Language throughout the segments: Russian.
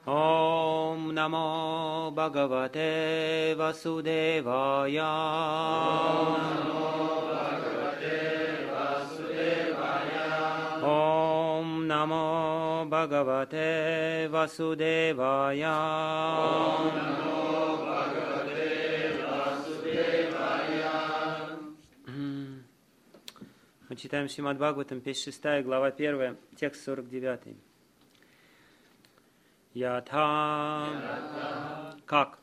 Om Namo Bhagavate Vasudevaya. Om Namo Bhagavate Vasudevaya. Om Namo Bhagavate Vasудевая. Мы читаем Шримад Бхагаватам, песня 6, глава 1, текст 49. Ятха, как?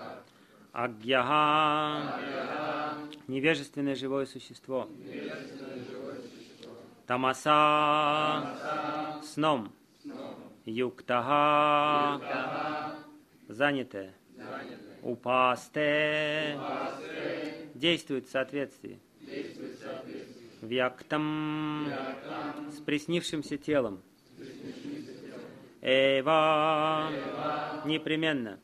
Агьяха, невежественное живое существо. Тамаса, сном. Юктаха, занятое. Упасте, действует в соответствии. Вьяктам, с приснившимся телом. Эва, непременно.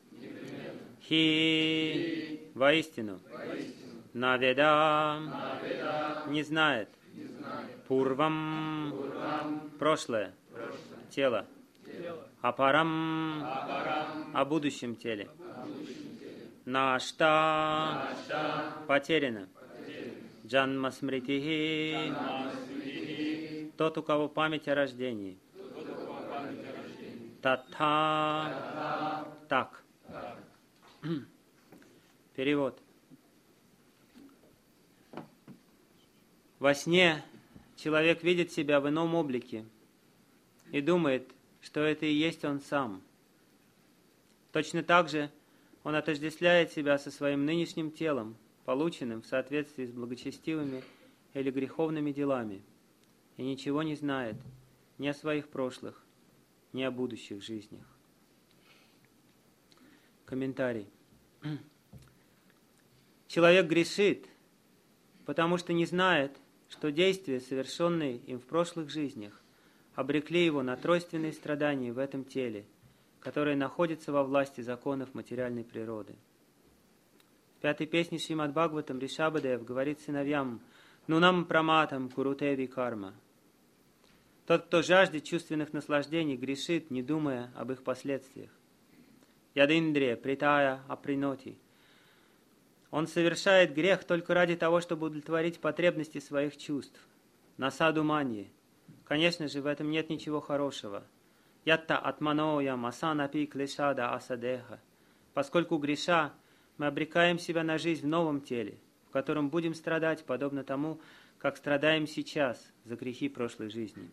Хи, воистину. Наведа, не знает. Пурвам, прошлое, тело. Апарам, о будущем теле. Нашта, потеряно. Джанма смритихи, тот, у кого память о рождении. Татха, так. Перевод. Во сне человек видит себя в ином облике и думает, что это и есть он сам. Точно так же он отождествляет себя со своим нынешним телом, полученным в соответствии с благочестивыми или греховными делами, и ничего не знает ни о своих прошлых, ни о будущих жизнях. Комментарий. Человек грешит, потому что не знает, что действия, совершенные им в прошлых жизнях, обрекли его на тройственные страдания в этом теле, которое находится во власти законов материальной природы. В 5-й песне Шримад Бхагаватам Ришабадев говорит сыновьям: «Нунам праматам курутеви карма». Тот, кто жаждет чувственных наслаждений, грешит, не думая об их последствиях. Ядиндрия притая априноти. Он совершает грех только ради того, чтобы удовлетворить потребности своих чувств. Насаду маньи. Конечно же, в этом нет ничего хорошего. Ятта атманоя масанапи клешада асадеха. Поскольку греша, мы обрекаем себя на жизнь в новом теле, в котором будем страдать, подобно тому, как страдаем сейчас за грехи прошлой жизни.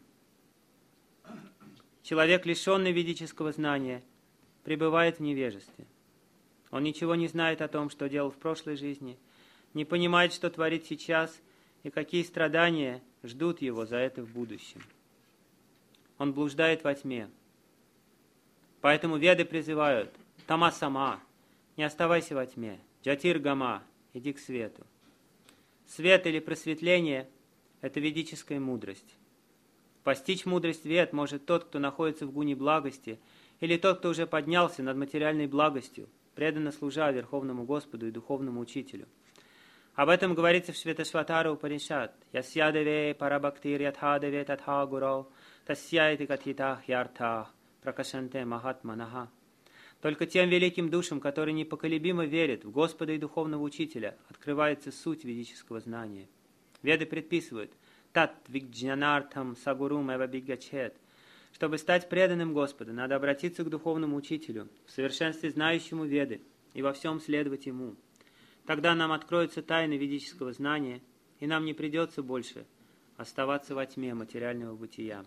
Человек, лишенный ведического знания, пребывает в невежестве. Он ничего не знает о том, что делал в прошлой жизни, не понимает, что творит сейчас и какие страдания ждут его за это в будущем. Он блуждает во тьме. Поэтому веды призывают: «Тама-сама, не оставайся во тьме, джатир-гама, иди к свету». Свет или просветление – это ведическая мудрость. Постичь мудрость вед может тот, кто находится в гуне благости, или тот, кто уже поднялся над материальной благостью, преданно служа Верховному Господу и Духовному Учителю. Об этом говорится в Шветашватара Упанишат. «Ясьядеве парабхактир ятхадеве татха гурау, тасьяйти катхитах яртах, пракашанте махатманаха». Только тем великим душам, которые непоколебимо верят в Господа и Духовного Учителя, открывается суть ведического знания. Веды предписывают: «Тат викджнанартам сагурум эва бигачет». Чтобы стать преданным Господу, надо обратиться к Духовному Учителю, в совершенстве знающему Веды, и во всем следовать Ему. Тогда нам откроются тайны ведического знания, и нам не придется больше оставаться во тьме материального бытия.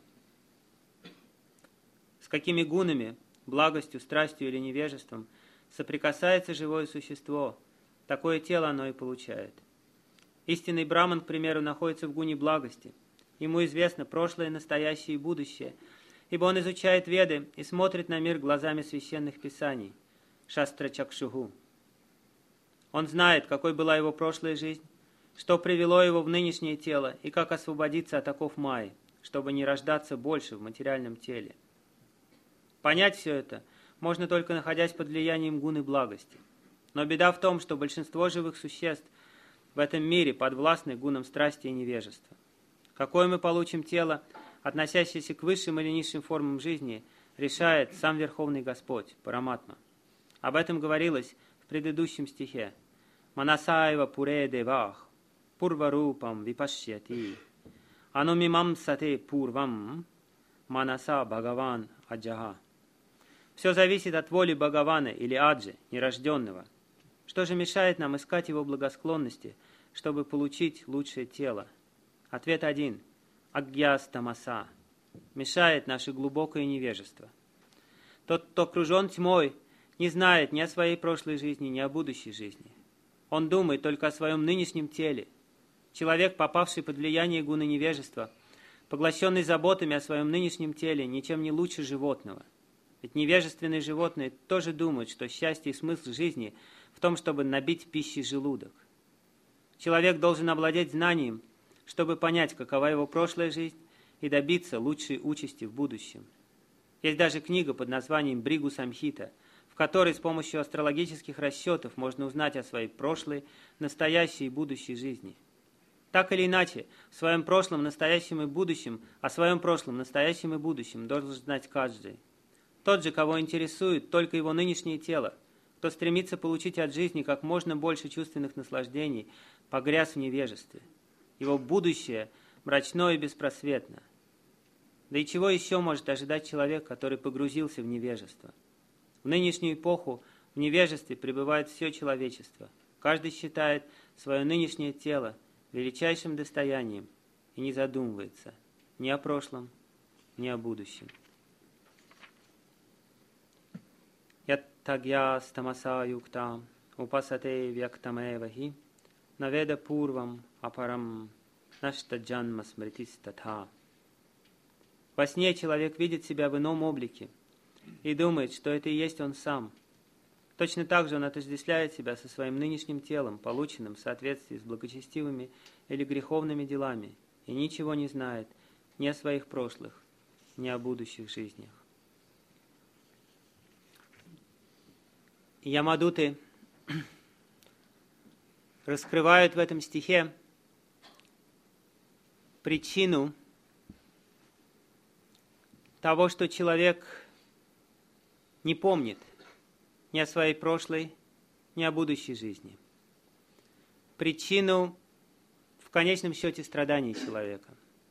С какими гунами, благостью, страстью или невежеством соприкасается живое существо, такое тело оно и получает. Истинный браман, к примеру, находится в гуне благости. Ему известно прошлое, настоящее и будущее, ибо он изучает Веды и смотрит на мир глазами священных писаний, шастра чакшугу. Он знает, какой была его прошлая жизнь, что привело его в нынешнее тело и как освободиться от оков майи, чтобы не рождаться больше в материальном теле. Понять все это можно только находясь под влиянием гуны благости. Но беда в том, что большинство живых существ в этом мире подвластны гунам страсти и невежества. Какое мы получим тело, относящееся к высшим или низшим формам жизни, решает сам Верховный Господь, Параматма. Об этом говорилось в предыдущем стихе. Манасаева пуре девах, пурварупам випашьяти, аномимам сате пурвам, манаса Бхагаван аджаха. Все зависит от воли Бхагавана или Аджи, нерожденного. Что же мешает нам искать его благосклонности, чтобы получить лучшее тело? Ответ один. Агьяс тамаса. Мешает наше глубокое невежество. Тот, кто окружен тьмой, не знает ни о своей прошлой жизни, ни о будущей жизни. Он думает только о своем нынешнем теле. Человек, попавший под влияние гуны невежества, поглощенный заботами о своем нынешнем теле, ничем не лучше животного. Ведь невежественные животные тоже думают, что счастье и смысл жизни в том, чтобы набить пищей желудок. Человек должен овладеть знанием, чтобы понять, какова его прошлая жизнь, и добиться лучшей участи в будущем. Есть даже книга под названием «Бригу Самхита», в которой с помощью астрологических расчетов можно узнать о своей прошлой, настоящей и будущей жизни. Так или иначе, в своем прошлом, настоящем и будущем, о своем прошлом, настоящем и будущем должен знать каждый. Тот же, кого интересует только его нынешнее тело, кто стремится получить от жизни как можно больше чувственных наслаждений, погряз в невежестве. Его будущее мрачно и беспросветно. Да и чего еще может ожидать человек, который погрузился в невежество? В нынешнюю эпоху в невежестве пребывает все человечество. Каждый считает свое нынешнее тело величайшим достоянием и не задумывается ни о прошлом, ни о будущем. Яттагья стамаса юктам упасате вяктамэвахи наведа пурвам апарам наштаджанма смритистатха. Во сне человек видит себя в ином облике и думает, что это и есть он сам. Точно так же он отождествляет себя со своим нынешним телом, полученным в соответствии с благочестивыми или греховными делами, и ничего не знает ни о своих прошлых, ни о будущих жизнях. Ямадуты раскрывают в этом стихе причину того, что человек не помнит ни о своей прошлой, ни о будущей жизни. Причину, в конечном счете, страданий человека.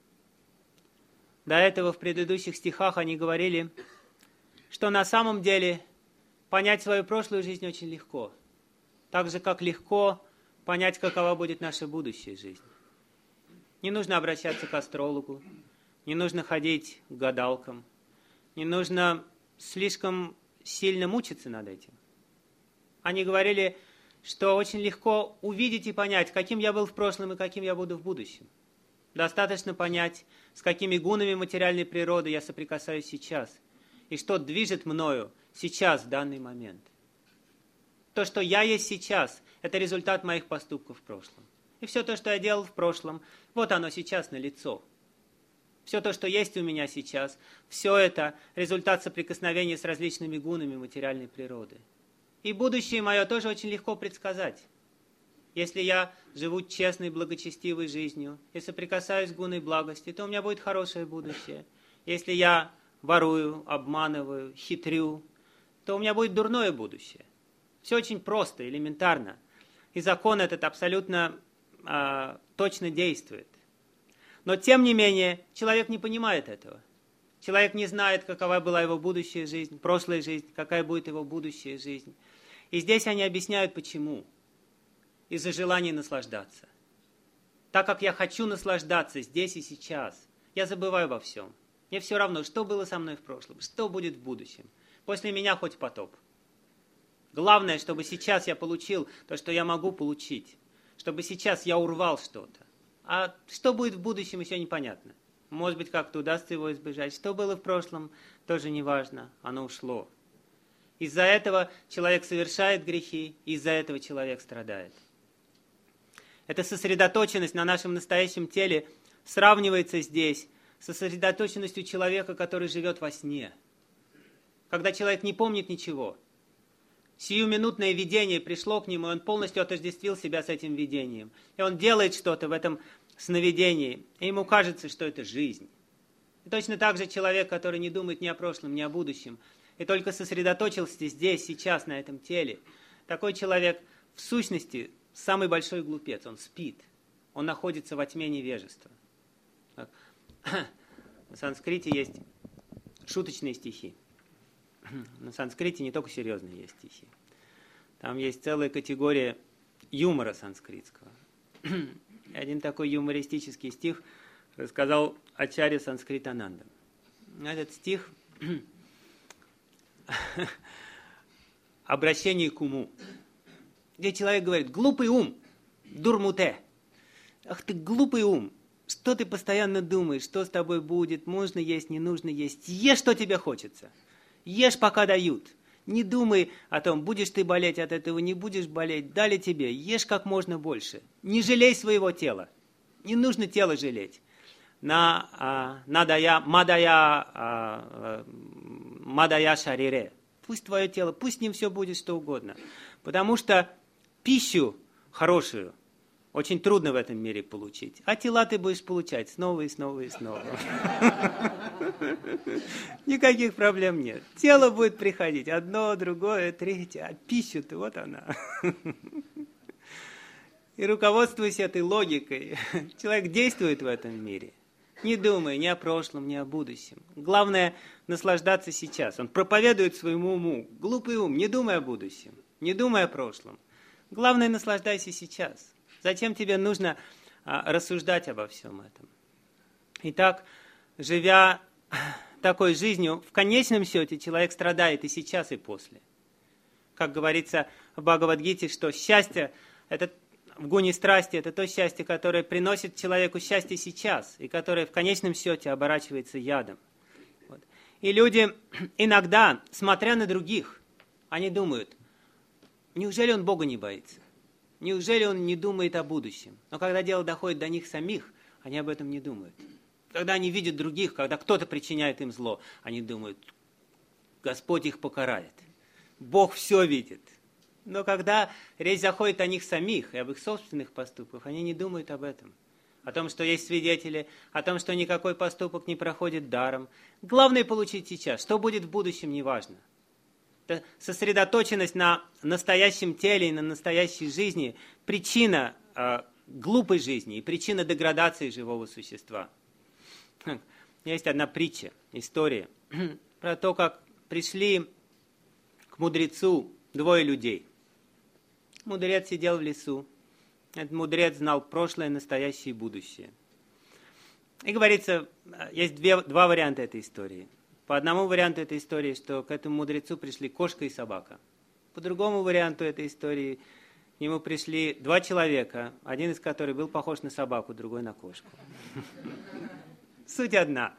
До этого в предыдущих стихах они говорили, что на самом деле понять свою прошлую жизнь очень легко. Так же, как легко понять, какова будет наша будущая жизнь. Не нужно обращаться к астрологу, не нужно ходить к гадалкам, не нужно слишком сильно мучиться над этим. Они говорили, что очень легко увидеть и понять, каким я был в прошлом и каким я буду в будущем. Достаточно понять, с какими гунами материальной природы я соприкасаюсь сейчас, и что движет мною сейчас, в данный момент. То, что я есть сейчас, это результат моих поступков в прошлом. И все то, что я делал в прошлом, вот оно сейчас налицо. Все то, что есть у меня сейчас, все это результат соприкосновения с различными гунами материальной природы. И будущее мое тоже очень легко предсказать. Если я живу честной, благочестивой жизнью и соприкасаюсь с гуной благости, то у меня будет хорошее будущее. Если я ворую, обманываю, хитрю, то у меня будет дурное будущее. Все очень просто, элементарно. И закон этот абсолютно точно действует. Но тем не менее, человек не понимает этого. Человек не знает, какова была его будущая жизнь, прошлая жизнь, какая будет его будущая жизнь. И здесь они объясняют, почему. Из-за желания наслаждаться. Так как я хочу наслаждаться здесь и сейчас, я забываю обо всем. Мне все равно, что было со мной в прошлом, что будет в будущем. После меня хоть потоп. Главное, чтобы сейчас я получил то, что я могу получить. Чтобы сейчас я урвал что-то. А что будет в будущем, еще непонятно. Может быть, как-то удастся его избежать. Что было в прошлом, тоже не важно. Оно ушло. Из-за этого человек совершает грехи, из-за этого человек страдает. Эта сосредоточенность на нашем настоящем теле сравнивается здесь с сосредоточенностью человека, который живет во сне. Когда человек не помнит ничего. Сиюминутное видение пришло к нему, и он полностью отождествил себя с этим видением. И он делает что-то в этом сновидении, и ему кажется, что это жизнь. И точно так же человек, который не думает ни о прошлом, ни о будущем, и только сосредоточился здесь, сейчас, на этом теле, такой человек в сущности самый большой глупец, он спит, он находится во тьме невежества. На санскрите есть шуточные стихи. На санскрите не только серьезные есть стихи. Там есть целая категория юмора санскритского. Один такой юмористический стих рассказал Ачарья Санскритананда. Этот стих обращение к уму, где человек говорит: глупый ум, дурмуте. Ах ты глупый ум, что ты постоянно думаешь, что с тобой будет, можно есть, не нужно есть. Ешь, что тебе хочется. Ешь, пока дают. Не думай о том, будешь ты болеть от этого, не будешь болеть. Дали тебе, ешь как можно больше. Не жалей своего тела. Не нужно тело жалеть. Мадая шарире. Пусть твое тело, пусть с ним все будет что угодно. Потому что пищу хорошую очень трудно в этом мире получить. А тела ты будешь получать снова и снова и снова. Никаких проблем нет. Тело будет приходить. Одно, другое, третье. А пищу-то вот она. И руководствуясь этой логикой, человек действует в этом мире. Не думая ни о прошлом, ни о будущем. Главное наслаждаться сейчас. Он проповедует своему уму. Глупый ум, не думай о будущем, не думай о прошлом. Главное, наслаждайся сейчас. Зачем тебе нужно рассуждать обо всем этом? Итак, живя такой жизнью, в конечном счете человек страдает и сейчас, и после. Как говорится в Бхагавад-гите, что счастье, это в гуне страсти, это то счастье, которое приносит человеку счастье сейчас, и которое в конечном счете оборачивается ядом. Вот. И люди иногда, смотря на других, они думают: неужели он Бога не боится? Неужели он не думает о будущем? Но когда дело доходит до них самих, они об этом не думают. Когда они видят других, когда кто-то причиняет им зло, они думают: Господь их покарает. Бог все видит. Но когда речь заходит о них самих и об их собственных поступках, они не думают об этом. О том, что есть свидетели, о том, что никакой поступок не проходит даром. Главное получить сейчас. Что будет в будущем, неважно. Сосредоточенность на настоящем теле и на настоящей жизни – причина глупой жизни и причина деградации живого существа. Есть одна притча, история про то, как пришли к мудрецу двое людей. Мудрец сидел в лесу. Этот мудрец знал прошлое, настоящее и будущее. И говорится, есть два варианта этой истории. По одному варианту этой истории, что к этому мудрецу пришли кошка и собака. По другому варианту этой истории к нему пришли два человека, один из которых был похож на собаку, другой на кошку. Суть одна.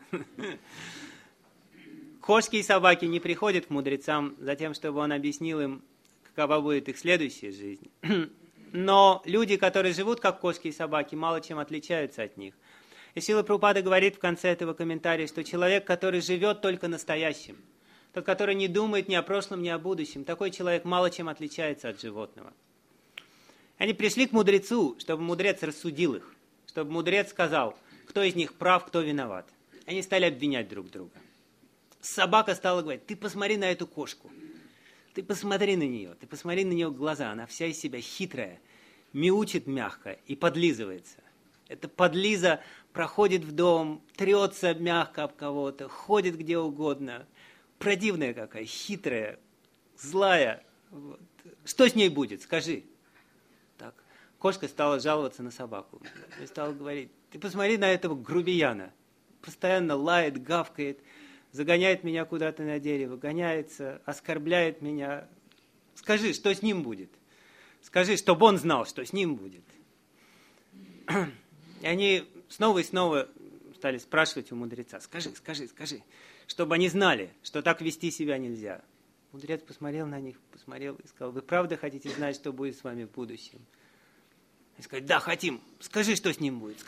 Кошки и собаки не приходят к мудрецам за тем, чтобы он объяснил им, какова будет их следующая жизнь. Но люди, которые живут как кошки и собаки, мало чем отличаются от них. И Шрила Прабхупада говорит в конце этого комментария, что человек, который живет только настоящим, тот, который не думает ни о прошлом, ни о будущем, такой человек мало чем отличается от животного. Они пришли к мудрецу, чтобы мудрец рассудил их, чтобы мудрец сказал, кто из них прав, кто виноват. Они стали обвинять друг друга. Собака стала говорить: ты посмотри на эту кошку, ты посмотри на нее глаза, она вся из себя хитрая, мяучит мягко и подлизывается. Эта подлиза проходит в дом, трется мягко об кого-то, ходит где угодно. Противная какая, хитрая, злая. Вот. Что с ней будет, скажи. Так. Кошка стала жаловаться на собаку. И стала говорить: ты посмотри на этого грубияна. Постоянно лает, гавкает, загоняет меня куда-то на дерево, гоняется, оскорбляет меня. Скажи, что с ним будет. Скажи, чтобы он знал, что с ним будет. И они снова и снова стали спрашивать у мудреца: скажи, чтобы они знали, что так вести себя нельзя. Мудрец посмотрел на них, и сказал: вы правда хотите знать, что будет с вами в будущем? Они сказали: да, хотим. Скажи, что с ним будет.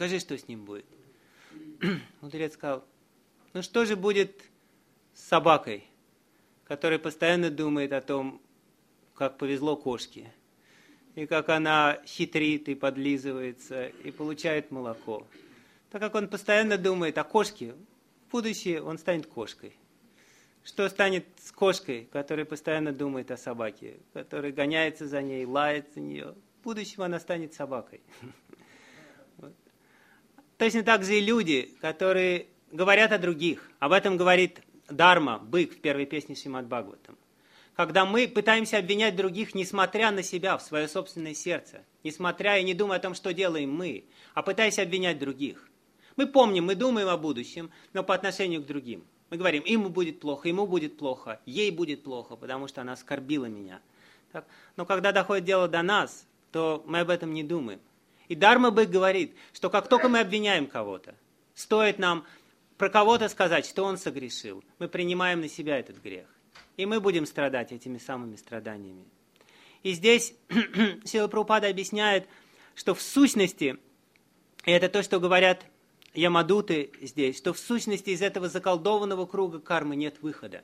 Мудрец сказал: ну что же будет с собакой, которая постоянно думает о том, как повезло кошке, и как она хитрит и подлизывается, и получает молоко. Так как он постоянно думает о кошке, в будущее он станет кошкой. Что станет с кошкой, которая постоянно думает о собаке, которая гоняется за ней, лает за нее? В будущем она станет собакой. Вот. Точно так же и люди, которые говорят о других. Об этом говорит Дharma, бык в первой песне Шримад Бхагаватам. Когда мы пытаемся обвинять других, несмотря на себя, в свое собственное сердце, несмотря и не думая о том, что делаем мы, а пытаясь обвинять других. Мы помним, мы думаем о будущем, но по отношению к другим. Мы говорим, ему будет плохо, ей будет плохо, потому что она оскорбила меня. Так? Но когда доходит дело до нас, то мы об этом не думаем. И Дharma бык говорит, что как только мы обвиняем кого-то, стоит нам про кого-то сказать, что он согрешил, мы принимаем на себя этот грех. И мы будем страдать этими самыми страданиями. И здесь Шрила Прабхупада объясняет, что в сущности, и это то, что говорят ямадуты здесь, что в сущности из этого заколдованного круга кармы нет выхода.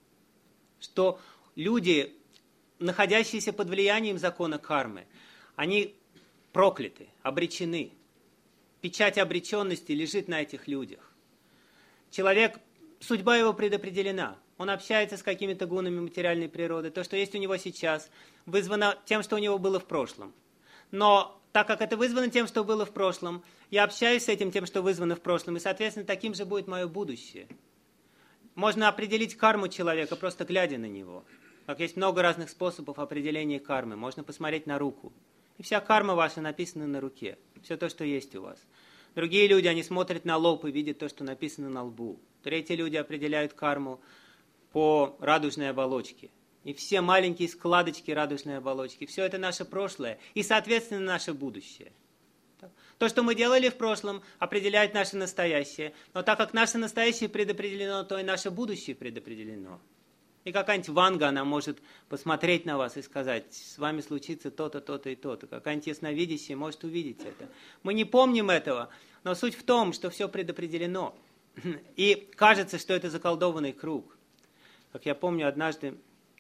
Что люди, находящиеся под влиянием закона кармы, они прокляты, обречены. Печать обреченности лежит на этих людях. Человек, судьба его предопределена. Он общается с какими-то гунами материальной природы. То, что есть у него сейчас, вызвано тем, что у него было в прошлом. Но так как это вызвано тем, что было в прошлом, я общаюсь с этим тем, что вызвано в прошлом, и, соответственно, таким же будет мое будущее. Можно определить карму человека, просто глядя на него. Как есть много разных способов определения кармы. Можно посмотреть на руку. И вся карма ваша написана на руке. Все то, что есть у вас. Другие люди, они смотрят на лоб и видят то, что написано на лбу. Третьи люди определяют карму по радужной оболочке. И все маленькие складочки радужной оболочки, все это наше прошлое и, соответственно, наше будущее. То, что мы делали в прошлом, определяет наше настоящее. Но так как наше настоящее предопределено, то и наше будущее предопределено. И какая-нибудь ванга, она может посмотреть на вас и сказать, с вами случится то-то, то-то и то-то. Какая-нибудь ясновидящая может увидеть это. Мы не помним этого, но суть в том, что все предопределено. И кажется, что это заколдованный круг. Как я помню, однажды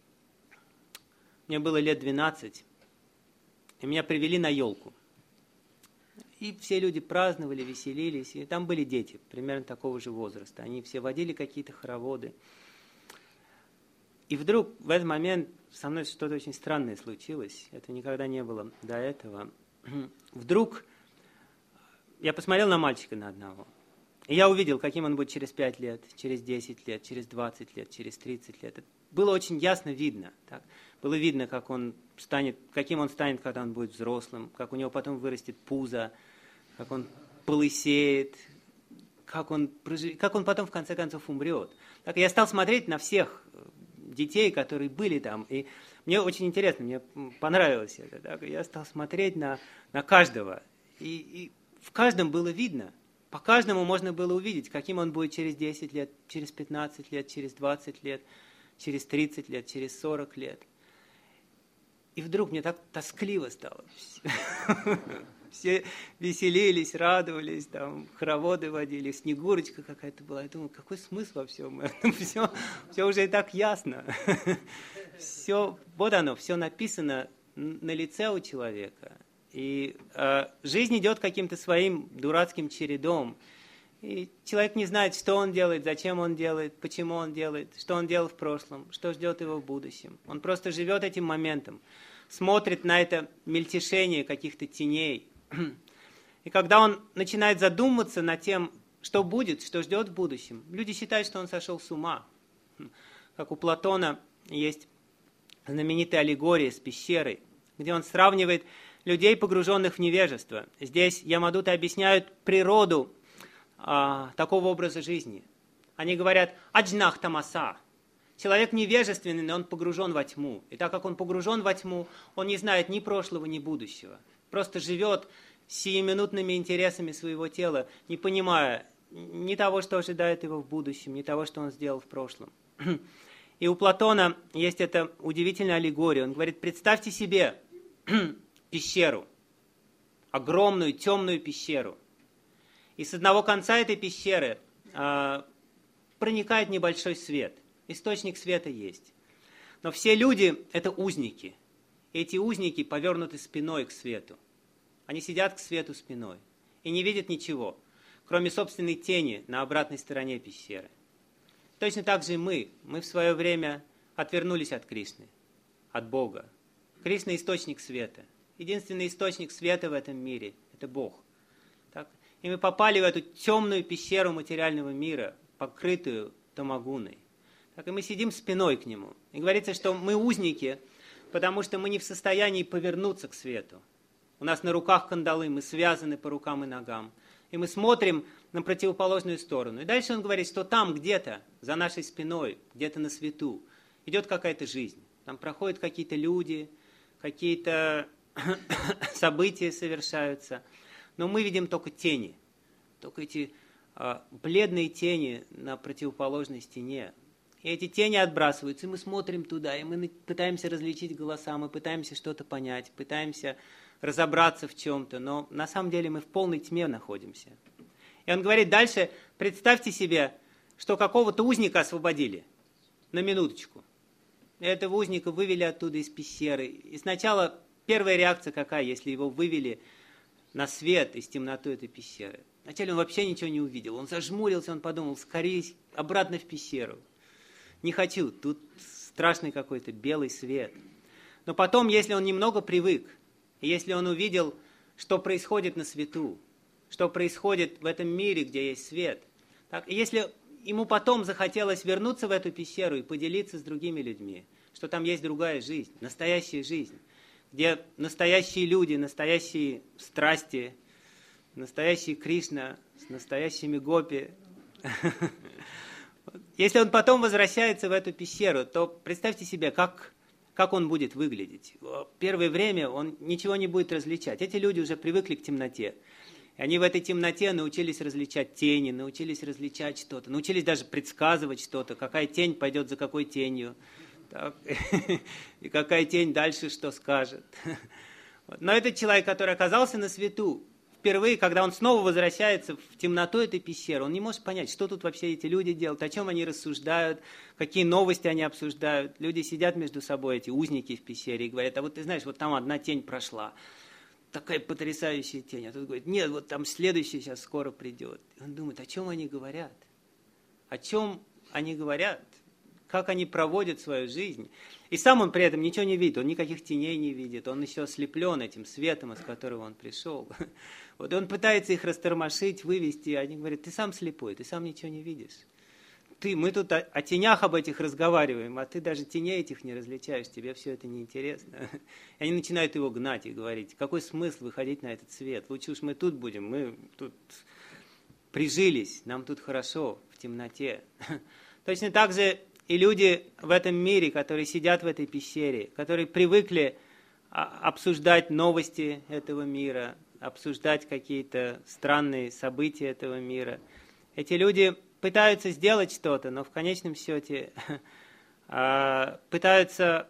мне было лет 12, и меня привели на елку. И все люди праздновали, веселились, и там были дети, примерно такого же возраста. Они все водили какие-то хороводы. И вдруг в этот момент со мной что-то очень странное случилось. Это никогда не было до этого. Вдруг я посмотрел на мальчика на одного. И я увидел, каким он будет через 5 лет, через 10 лет, через 20 лет, через 30 лет. Это было очень ясно видно. Так? Было видно, каким он станет, когда он будет взрослым, как у него потом вырастет пузо, как он полысеет, как он потом в конце концов умрет. Так, я стал смотреть на всех детей, которые были там. И мне очень интересно, мне понравилось это. Так? Я стал смотреть на каждого. И в каждом было видно. По каждому можно было увидеть, каким он будет через 10 лет, через 15 лет, через 20 лет, через 30 лет, через 40 лет. И вдруг мне так тоскливо стало. Все веселились, радовались, там, хороводы водили, Снегурочка какая-то была. Я думал, какой смысл во всем этом? Все уже и так ясно. Все, вот оно, все написано на лице у человека. И жизнь идет каким-то своим дурацким чередом. И человек не знает, что он делает, зачем он делает, почему он делает, что он делал в прошлом, что ждет его в будущем. Он просто живет этим моментом, смотрит на это мельтешение каких-то теней. И когда он начинает задумываться над тем, что будет, что ждет в будущем, люди считают, что он сошел с ума. Как у Платона есть знаменитая аллегория с пещерой, где он сравнивает людей, погруженных в невежество. Здесь ямадуты объясняют природу такого образа жизни. Они говорят «аджнах тамаса». Человек невежественный, но он погружен во тьму. И так как он погружен во тьму, он не знает ни прошлого, ни будущего. Просто живет сиюминутными интересами своего тела, не понимая ни того, что ожидает его в будущем, ни того, что он сделал в прошлом. И у Платона есть эта удивительная аллегория. Он говорит, представьте себе пещеру, огромную темную пещеру. И с одного конца этой пещеры проникает небольшой свет. Источник света есть. Но все люди – это узники. И эти узники повернуты спиной к свету. Они сидят к свету спиной и не видят ничего, кроме собственной тени на обратной стороне пещеры. Точно так же и мы в свое время отвернулись от Кришны, от Бога. Кришна – источник света. Единственный источник света в этом мире – это Бог. Так? И мы попали в эту темную пещеру материального мира, покрытую тамагуной. Так, и мы сидим спиной к нему. И говорится, что мы узники, потому что мы не в состоянии повернуться к свету. У нас на руках кандалы, мы связаны по рукам и ногам. И мы смотрим на противоположную сторону. И дальше он говорит, что там где-то, за нашей спиной, где-то на свету, идет какая-то жизнь. Там проходят какие-то люди, какие-то события совершаются. Но мы видим только тени. Только эти бледные тени на противоположной стене. И эти тени отбрасываются, и мы смотрим туда, и мы пытаемся различить голоса, мы пытаемся что-то понять, пытаемся разобраться в чем-то, но на самом деле мы в полной тьме находимся. И он говорит дальше, представьте себе, что какого-то узника освободили, на минуточку. И этого узника вывели оттуда из пещеры. И сначала первая реакция какая, если его вывели на свет из темноты этой пещеры? Вначале он вообще ничего не увидел, он зажмурился, он подумал, скорее обратно в пещеру. Не хочу, тут страшный какой-то белый свет. Но потом, если он немного привык, и если он увидел, что происходит на свету, что происходит в этом мире, где есть свет, так, и если ему потом захотелось вернуться в эту пещеру и поделиться с другими людьми, что там есть другая жизнь, настоящая жизнь, где настоящие люди, настоящие страсти, настоящий Кришна с настоящими гопи. Если он потом возвращается в эту пещеру, то представьте себе, как он будет выглядеть. В первое время он ничего не будет различать. Эти люди уже привыкли к темноте. И они в этой темноте научились различать тени, научились различать что-то, научились даже предсказывать что-то, какая тень пойдет за какой тенью, так, и какая тень дальше что скажет. Но этот человек, который оказался на свету, впервые, когда он снова возвращается в темноту этой пещеры, он не может понять, что тут вообще эти люди делают, о чем они рассуждают, какие новости они обсуждают. Люди сидят между собой, эти узники в пещере, и говорят, а вот ты знаешь, вот там одна тень прошла, такая потрясающая тень. А тут говорит, нет, вот там следующая сейчас скоро придет. И он думает, о чем они говорят? О чем они говорят? Как они проводят свою жизнь? И сам он при этом ничего не видит, он никаких теней не видит, он еще ослеплен этим светом, из которого он пришел. Вот он пытается их растормошить, вывести, и они говорят, ты сам слепой, ты сам ничего не видишь. Мы тут о тенях об этих разговариваем, а ты даже теней этих не различаешь, тебе все это неинтересно. И они начинают его гнать и говорить, какой смысл выходить на этот свет, лучше уж мы тут будем, мы тут прижились, нам тут хорошо, в темноте. Точно так же и люди в этом мире, которые сидят в этой пещере, которые привыкли обсуждать новости этого мира, обсуждать какие-то странные события этого мира. Эти люди пытаются сделать что-то, но в конечном счете пытаются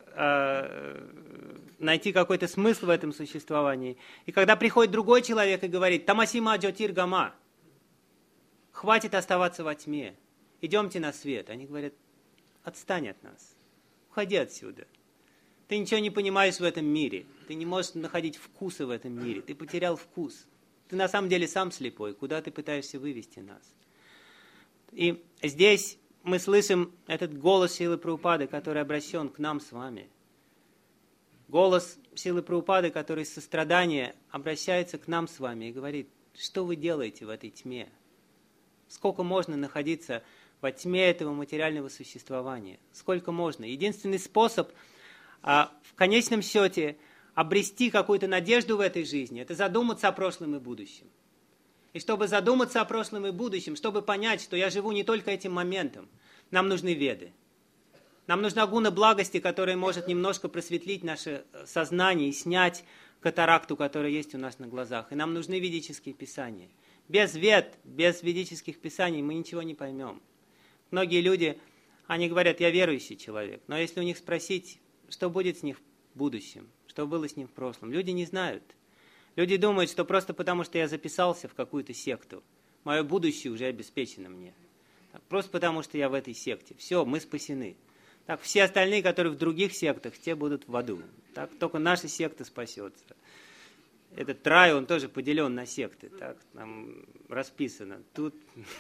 найти какой-то смысл в этом существовании. И когда приходит другой человек и говорит, «Тамасима джотир гама», хватит оставаться во тьме, идемте на свет. Они говорят, отстань от нас, уходи отсюда. Ты ничего не понимаешь в этом мире, ты не можешь находить вкуса в этом мире, ты потерял вкус. Ты на самом деле сам слепой, куда ты пытаешься вывести нас? И здесь мы слышим этот голос Шрилы Прабхупады, который обращен к нам с вами. Голос Шрилы Прабхупады, который из сострадания обращается к нам с вами и говорит, что вы делаете в этой тьме? Сколько можно находиться во тьме этого материального существования? Сколько можно? Единственный способ в конечном счете обрести какую-то надежду в этой жизни, это задуматься о прошлом и будущем. И чтобы задуматься о прошлом и будущем, чтобы понять, что я живу не только этим моментом, нам нужны веды. Нам нужна гуна благости, которая может немножко просветлить наше сознание и снять катаракту, которая есть у нас на глазах. И нам нужны ведические писания. Без вед, без ведических писаний мы ничего не поймем. Многие люди, они говорят, я верующий человек, но если у них спросить, что будет с ним в будущем, что было с ним в прошлом, люди не знают. Люди думают, что просто потому, что я записался в какую-то секту, мое будущее уже обеспечено мне. Так, просто потому, что я в этой секте. Все, мы спасены. Так, все остальные, которые в других сектах, те будут в аду. Так, только наша секта спасется. этот рай, он тоже поделен на секты, так, там расписано. Тут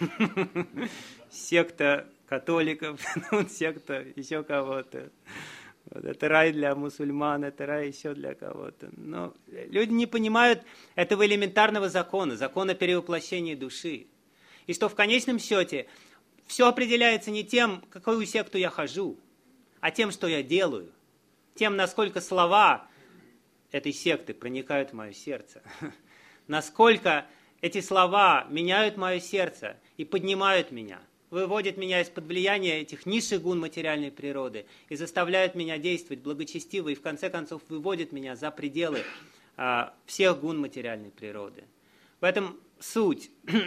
секта католиков, тут секта еще кого-то. Вот это рай для мусульман, это рай еще для кого-то. Но люди не понимают этого элементарного закона, закона перевоплощения души. И что в конечном счете все определяется не тем, в какую секту я хожу, а тем, что я делаю, тем, насколько слова этой секты проникают в мое сердце, насколько эти слова меняют мое сердце и поднимают меня, выводят меня из-под влияния этих низших гун материальной природы и заставляют меня действовать благочестиво и в конце концов выводят меня за пределы всех гун материальной природы. В этом суть,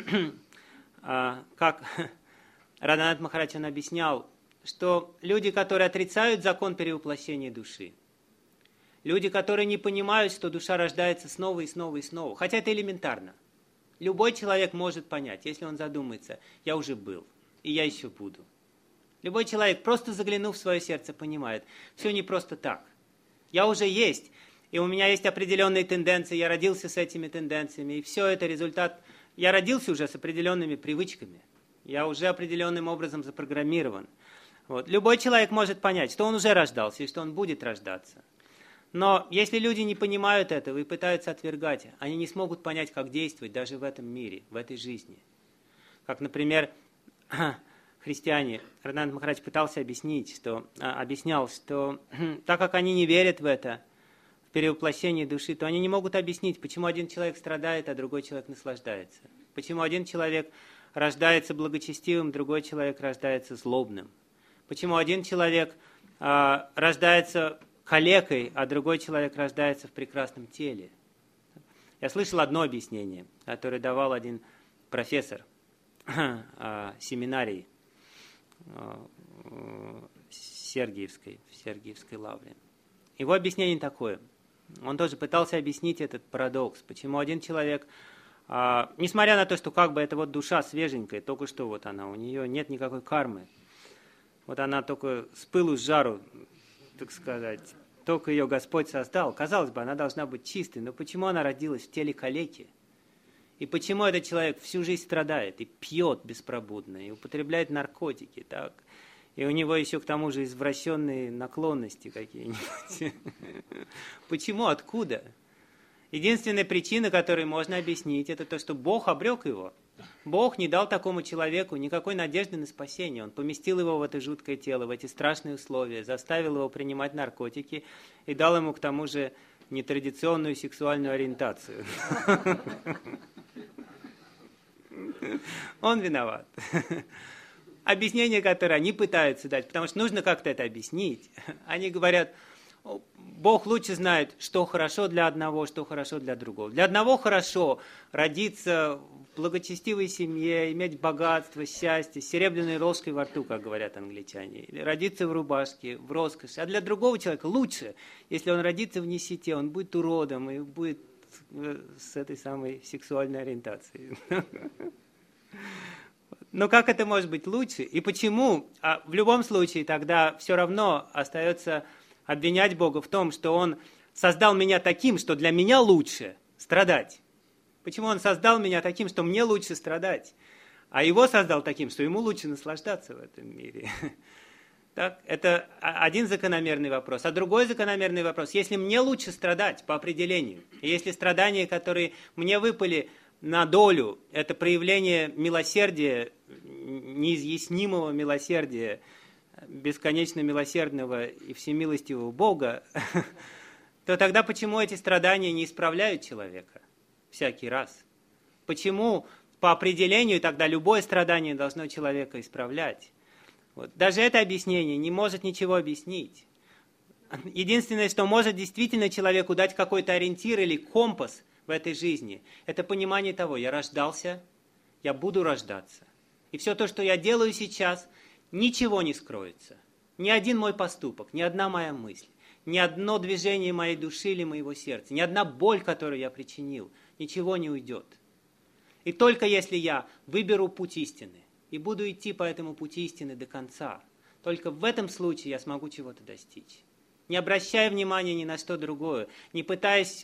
как Радханат Махарадж он объяснял, что люди, которые отрицают закон перевоплощения души, люди, которые не понимают, что душа рождается снова и снова и снова, хотя это элементарно. Любой человек может понять, если он задумается, я уже был, и я еще буду. Любой человек, просто заглянув в свое сердце, понимает, все не просто так. Я уже есть, и у меня есть определенные тенденции, я родился с этими тенденциями, и все это результат. Я родился уже с определенными привычками, я уже определенным образом запрограммирован. Вот. Любой человек может понять, что он уже рождался и что он будет рождаться. Но если люди не понимают этого и пытаются отвергать, они не смогут понять, как действовать даже в этом мире, в этой жизни. Как, например, христиане, Радханат Махарадж пытался объяснял, что так как они не верят в это, в перевоплощение души, то они не могут объяснить, почему один человек страдает, а другой человек наслаждается. Почему один человек рождается благочестивым, другой человек рождается злобным. Почему один человек рождается калекой, а другой человек рождается в прекрасном теле. Я слышал одно объяснение, которое давал один профессор семинарии Сергиевской, в Сергиевской лавре. Его объяснение такое. Он тоже пытался объяснить этот парадокс, почему один человек, несмотря на то, что как бы это вот душа свеженькая, только что вот она, у нее нет никакой кармы, вот она только с пылу с жару, так сказать, только ее Господь создал. Казалось бы, она должна быть чистой, но почему она родилась в теле калеки? И почему этот человек всю жизнь страдает и пьет беспробудно, и употребляет наркотики, так? И у него еще к тому же извращенные наклонности какие-нибудь. Почему? Откуда? Единственная причина, которую можно объяснить, это то, что Бог обрек его. Бог не дал такому человеку никакой надежды на спасение. Он поместил его в это жуткое тело, в эти страшные условия, заставил его принимать наркотики и дал ему к тому же нетрадиционную сексуальную ориентацию. Он виноват. Объяснение, которое они пытаются дать, потому что нужно как-то это объяснить. Они говорят, Бог лучше знает, что хорошо для одного, что хорошо для другого. Для одного хорошо родиться в благочестивой семье, иметь богатство, счастье, с серебряной ложкой во рту, как говорят англичане, или родиться в рубашке, в роскоши. А для другого человека лучше, если он родится в нищете, он будет уродом и будет с этой самой сексуальной ориентацией. Но как это может быть лучше? И почему? А в любом случае тогда все равно остается обвинять Бога в том, что Он создал меня таким, что для меня лучше страдать. Почему Он создал меня таким, что мне лучше страдать? А Его создал таким, что Ему лучше наслаждаться в этом мире. Так, это один закономерный вопрос. А другой закономерный вопрос. Если мне лучше страдать по определению, и если страдания, которые мне выпали на долю, это проявление милосердия, неизъяснимого милосердия, бесконечно милосердного и всемилостивого Бога, то тогда почему эти страдания не исправляют человека всякий раз? Почему по определению тогда любое страдание должно человека исправлять? Вот. Даже это объяснение не может ничего объяснить. Единственное, что может действительно человеку дать какой-то ориентир или компас в этой жизни, это понимание того, я рождался, я буду рождаться. И все то, что я делаю сейчас, ничего не скроется. Ни один мой поступок, ни одна моя мысль, ни одно движение моей души или моего сердца, ни одна боль, которую я причинил, ничего не уйдет. И только если я выберу путь истины и буду идти по этому пути истины до конца, только в этом случае я смогу чего-то достичь. Не обращая внимания ни на что другое, не пытаясь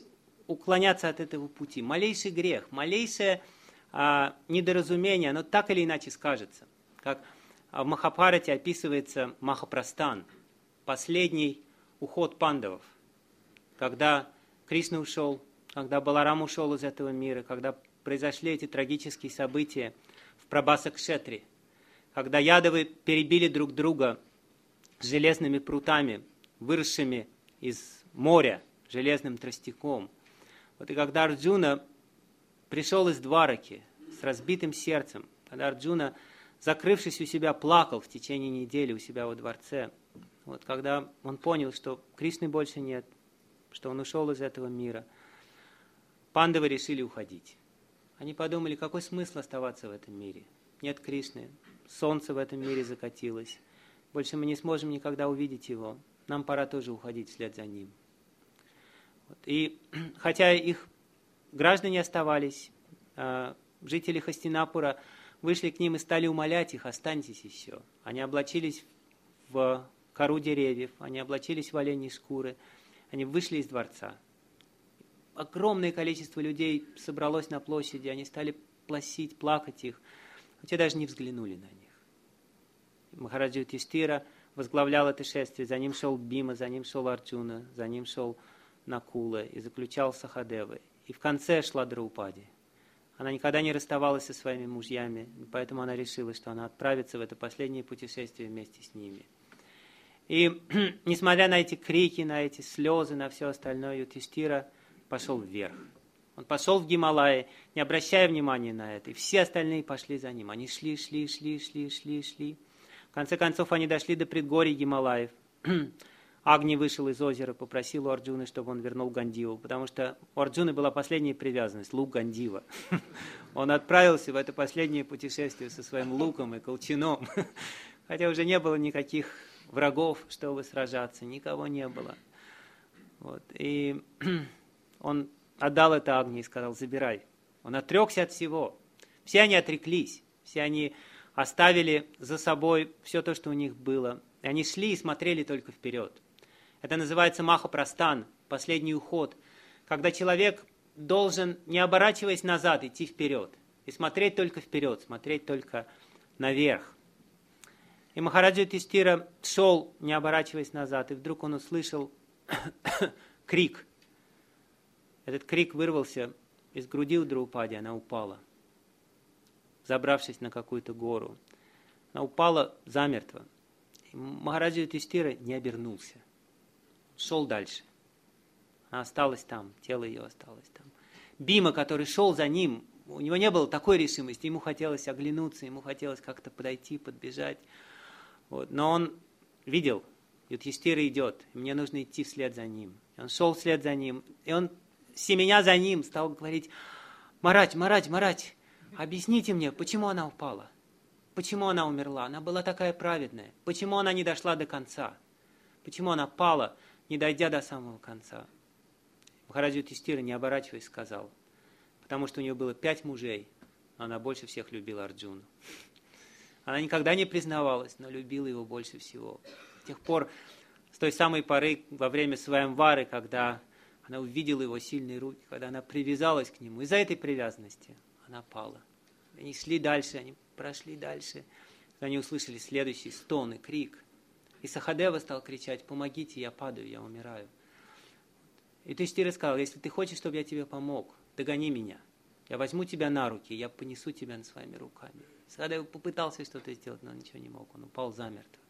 уклоняться от этого пути. Малейший грех, малейшее недоразумение, оно так или иначе скажется. Как в Махабхарате описывается Махапрастан, последний уход пандавов, когда Кришна ушел, когда Баларам ушел из этого мира, когда произошли эти трагические события в Прабхаса-кшетре, когда ядовы перебили друг друга железными прутами, выросшими из моря, железным тростником. Вот и когда Арджуна пришел из Двараки с разбитым сердцем, когда Арджуна, закрывшись у себя, плакал в течение недели у себя во дворце, вот когда он понял, что Кришны больше нет, что он ушел из этого мира, пандавы решили уходить. Они подумали, какой смысл оставаться в этом мире? Нет Кришны, солнце в этом мире закатилось, больше мы не сможем никогда увидеть его, нам пора тоже уходить вслед за ним. Вот. И хотя их граждане оставались, жители Хастинапура вышли к ним и стали умолять их: останьтесь еще. Они облачились в кору деревьев, они облачились в оленьи шкуры, они вышли из дворца. Огромное количество людей собралось на площади, они стали просить, плакать их, но те даже не взглянули на них. Махараджа Юдхиштхира возглавлял это шествие, за ним шел Бима, за ним шел Арджуна, за ним шел Накула и заключал Сахадева. И в конце шла Драупади. Она никогда не расставалась со своими мужьями, поэтому она решила, что она отправится в это последнее путешествие вместе с ними. И несмотря на эти крики, на эти слезы, на все остальное, Юдхиштхира пошел вверх. Он пошел в Гималаи, не обращая внимания на это. И все остальные пошли за ним. Они шли. В конце концов, они дошли до предгорий Гималаев. Агни вышел из озера, попросил у Арджуны, чтобы он вернул Гандиву, потому что у Арджуны была последняя привязанность – лук Гандива. Он отправился в это последнее путешествие со своим луком и колчаном, хотя уже не было никаких врагов, чтобы сражаться, никого не было. Вот. И он отдал это Агни и сказал: забирай. Он отрекся от всего. Все они отреклись, все они оставили за собой все то, что у них было. И они шли и смотрели только вперед. Это называется Махапрастан, последний уход, когда человек должен, не оборачиваясь назад, идти вперед. И смотреть только вперед, смотреть только наверх. И Махараджа Юдхиштхира шел, не оборачиваясь назад, и вдруг он услышал крик. Этот крик вырвался из груди у Драупади, она упала, забравшись на какую-то гору. Она упала замертво. И Махараджа Юдхиштхира не обернулся. Шел дальше. Она осталась там, тело ее осталось там. Бима, который шел за ним, у него не было такой решимости, ему хотелось оглянуться, ему хотелось как-то подойти, подбежать. Вот. Но он видел, Юдхиштхира идет, и мне нужно идти вслед за ним. Он шел вслед за ним, и он, семеня за ним, стал говорить: Марадж, объясните мне, почему она упала? Почему она умерла? Она была такая праведная. Почему она не дошла до конца? Почему она пала, не дойдя до самого конца? Махараджа Юдхиштхира, не оборачиваясь, сказал: потому что у нее было 5 мужей, но она больше всех любила Арджуну. Она никогда не признавалась, но любила его больше всего. С тех пор, с той самой поры, во время Сваямвары, когда она увидела его сильные руки, когда она привязалась к нему, из-за этой привязанности она пала. Они шли дальше, они прошли дальше, когда они услышали следующий стон и крик. И Сахадева стал кричать: помогите, я падаю, я умираю. И Юдхиштхира сказал: если ты хочешь, чтобы я тебе помог, догони меня. Я возьму тебя на руки, я понесу тебя своими руками. Сахадева попытался что-то сделать, но ничего не мог, он упал замертво.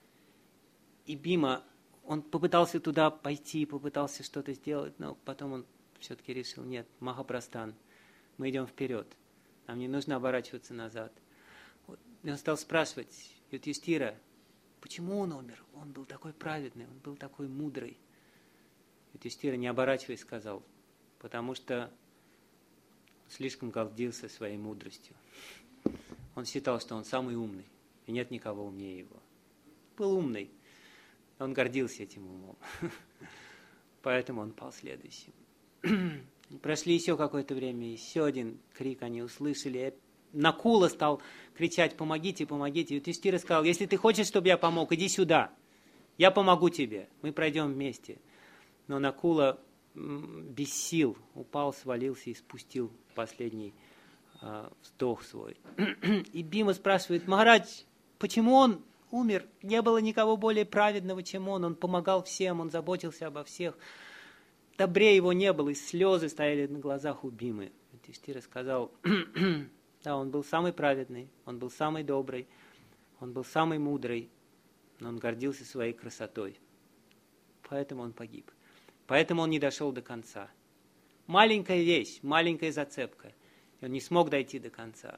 И Бима, он попытался туда пойти, попытался что-то сделать, но потом он все-таки решил: нет, Махапрастан, мы идем вперед, нам не нужно оборачиваться назад. И он стал спрашивать: Юдхиштхира, почему он умер? Он был такой праведный, он был такой мудрый. Юдхиштхира, не оборачиваясь, сказал: потому что слишком гордился своей мудростью. Он считал, что он самый умный, и нет никого умнее его. Был умный, он гордился этим умом. Поэтому он пал следующим. Прошли еще какое-то время, еще один крик они услышали. Накула стал кричать: помогите, помогите. И Юдхиштхира сказал: если ты хочешь, чтобы я помог, иди сюда. Я помогу тебе, мы пройдем вместе. Но Накула без сил упал, свалился и спустил последний вздох свой. И Бима спрашивает: Махарадж, почему он умер? Не было никого более праведного, чем он помогал всем, он заботился обо всех. Добрее его не было, и слезы стояли на глазах у Бимы. Юдхиштира сказал: да, он был самый праведный, он был самый добрый, он был самый мудрый, но он гордился своей красотой. Поэтому он погиб. Поэтому он не дошел до конца. Маленькая вещь, маленькая зацепка. И он не смог дойти до конца.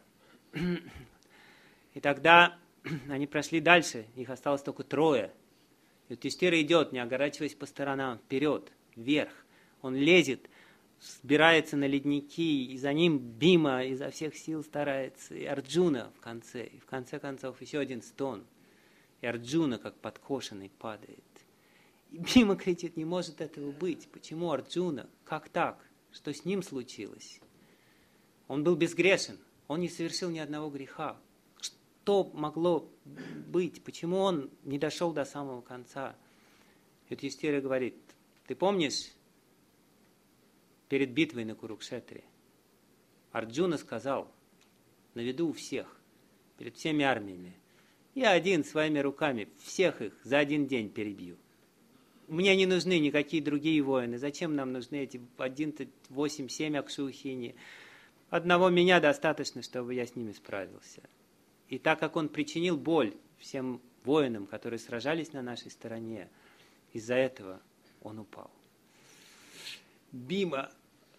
И тогда они прошли дальше, их осталось только 3. Юдхиштира идет, не огорачиваясь по сторонам, вперед, вверх. Он лезет, взбирается на ледники, и за ним Бима изо всех сил старается. И Арджуна в конце. И в конце концов еще один стон. И Арджуна, как подкошенный, падает. И Бима кричит: не может этого быть. Почему Арджуна? Как так? Что с ним случилось? Он был безгрешен. Он не совершил ни одного греха. Что могло быть? Почему он не дошел до самого конца? Юдхиштира говорит: ты помнишь, перед битвой на Курукшетре Арджуна сказал на виду у всех, перед всеми армиями: я один своими руками всех их за один день перебью. Мне не нужны никакие другие воины. Зачем нам нужны эти 8-7 Акшаухини? Одного меня достаточно, чтобы я с ними справился. И так как он причинил боль всем воинам, которые сражались на нашей стороне, из-за этого он упал. Бима,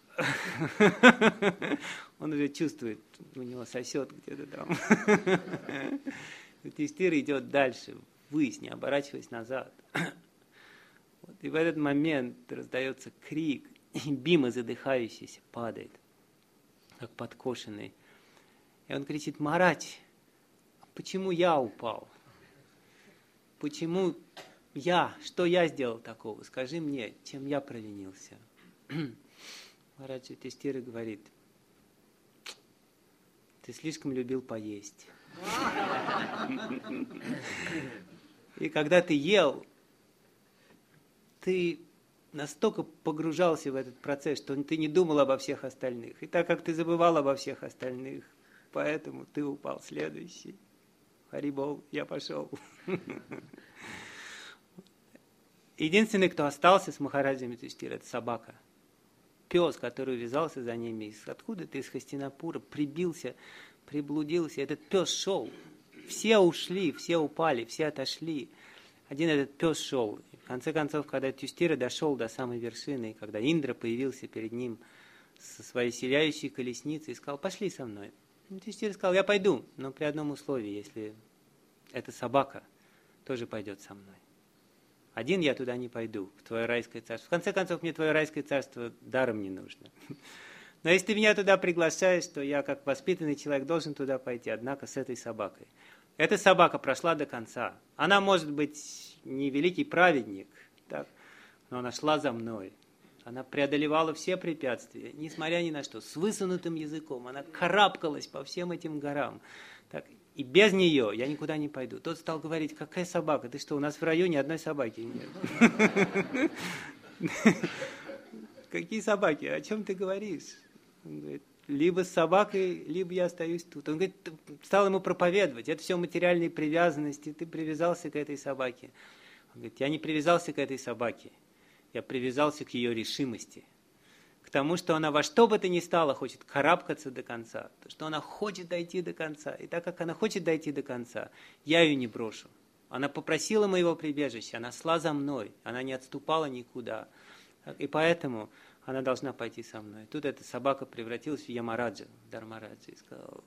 он уже чувствует, у него сосет где-то там. Юдхиштира идет дальше, ввысь, не оборачиваясь назад. И в этот момент раздается крик, и Бима, задыхающийся, падает, как подкошенный. И он кричит: Махарадж, почему я упал? Почему я? Что я сделал такого? Скажи мне, чем я провинился? Махарадж Юдхиштира говорит: ты слишком любил поесть. И когда ты ел, ты настолько погружался в этот процесс, что ты не думал обо всех остальных. И так как ты забывал обо всех остальных, поэтому ты упал следующий. Харибол, я пошел. Единственный, кто остался с Махараджем Юдхиштира, это собака. Пес, который увязался за ними откуда-то из Хастинапура, прибился, приблудился. Этот пес шел. Все ушли, все упали, все отошли. Один этот пес шел. И в конце концов, когда Юдхиштира дошел до самой вершины, когда Индра появился перед ним со своей сияющей колесницей и сказал: пошли со мной. Юдхиштира сказал: я пойду, но при одном условии, если эта собака тоже пойдет со мной. Один я туда не пойду, в твое райское царство. В конце концов, мне твое райское царство даром не нужно. Но если ты меня туда приглашаешь, то я, как воспитанный человек, должен туда пойти, однако с этой собакой. Эта собака прошла до конца. Она, может быть, не великий праведник, так, но она шла за мной. Она преодолевала все препятствия, несмотря ни на что, с высунутым языком. Она карабкалась по всем этим горам. Так, и без нее я никуда не пойду. Тот стал говорить: какая собака? Ты что, у нас в районе одной собаки нет. Какие собаки? О чем ты говоришь? Он говорит: либо с собакой, либо я остаюсь тут. Он говорит, стал ему проповедовать. Это все материальные привязанности. Ты привязался к этой собаке. Он говорит: я не привязался к этой собаке. Я привязался к ее решимости. К тому, что она во что бы то ни стало хочет карабкаться до конца. То, что она хочет дойти до конца. И так как она хочет дойти до конца, я ее не брошу. Она попросила моего прибежища. Она шла за мной. Она не отступала никуда. И поэтому она должна пойти со мной. Тут эта собака превратилась в Ямараджа, в Дharmaraja, и сказала: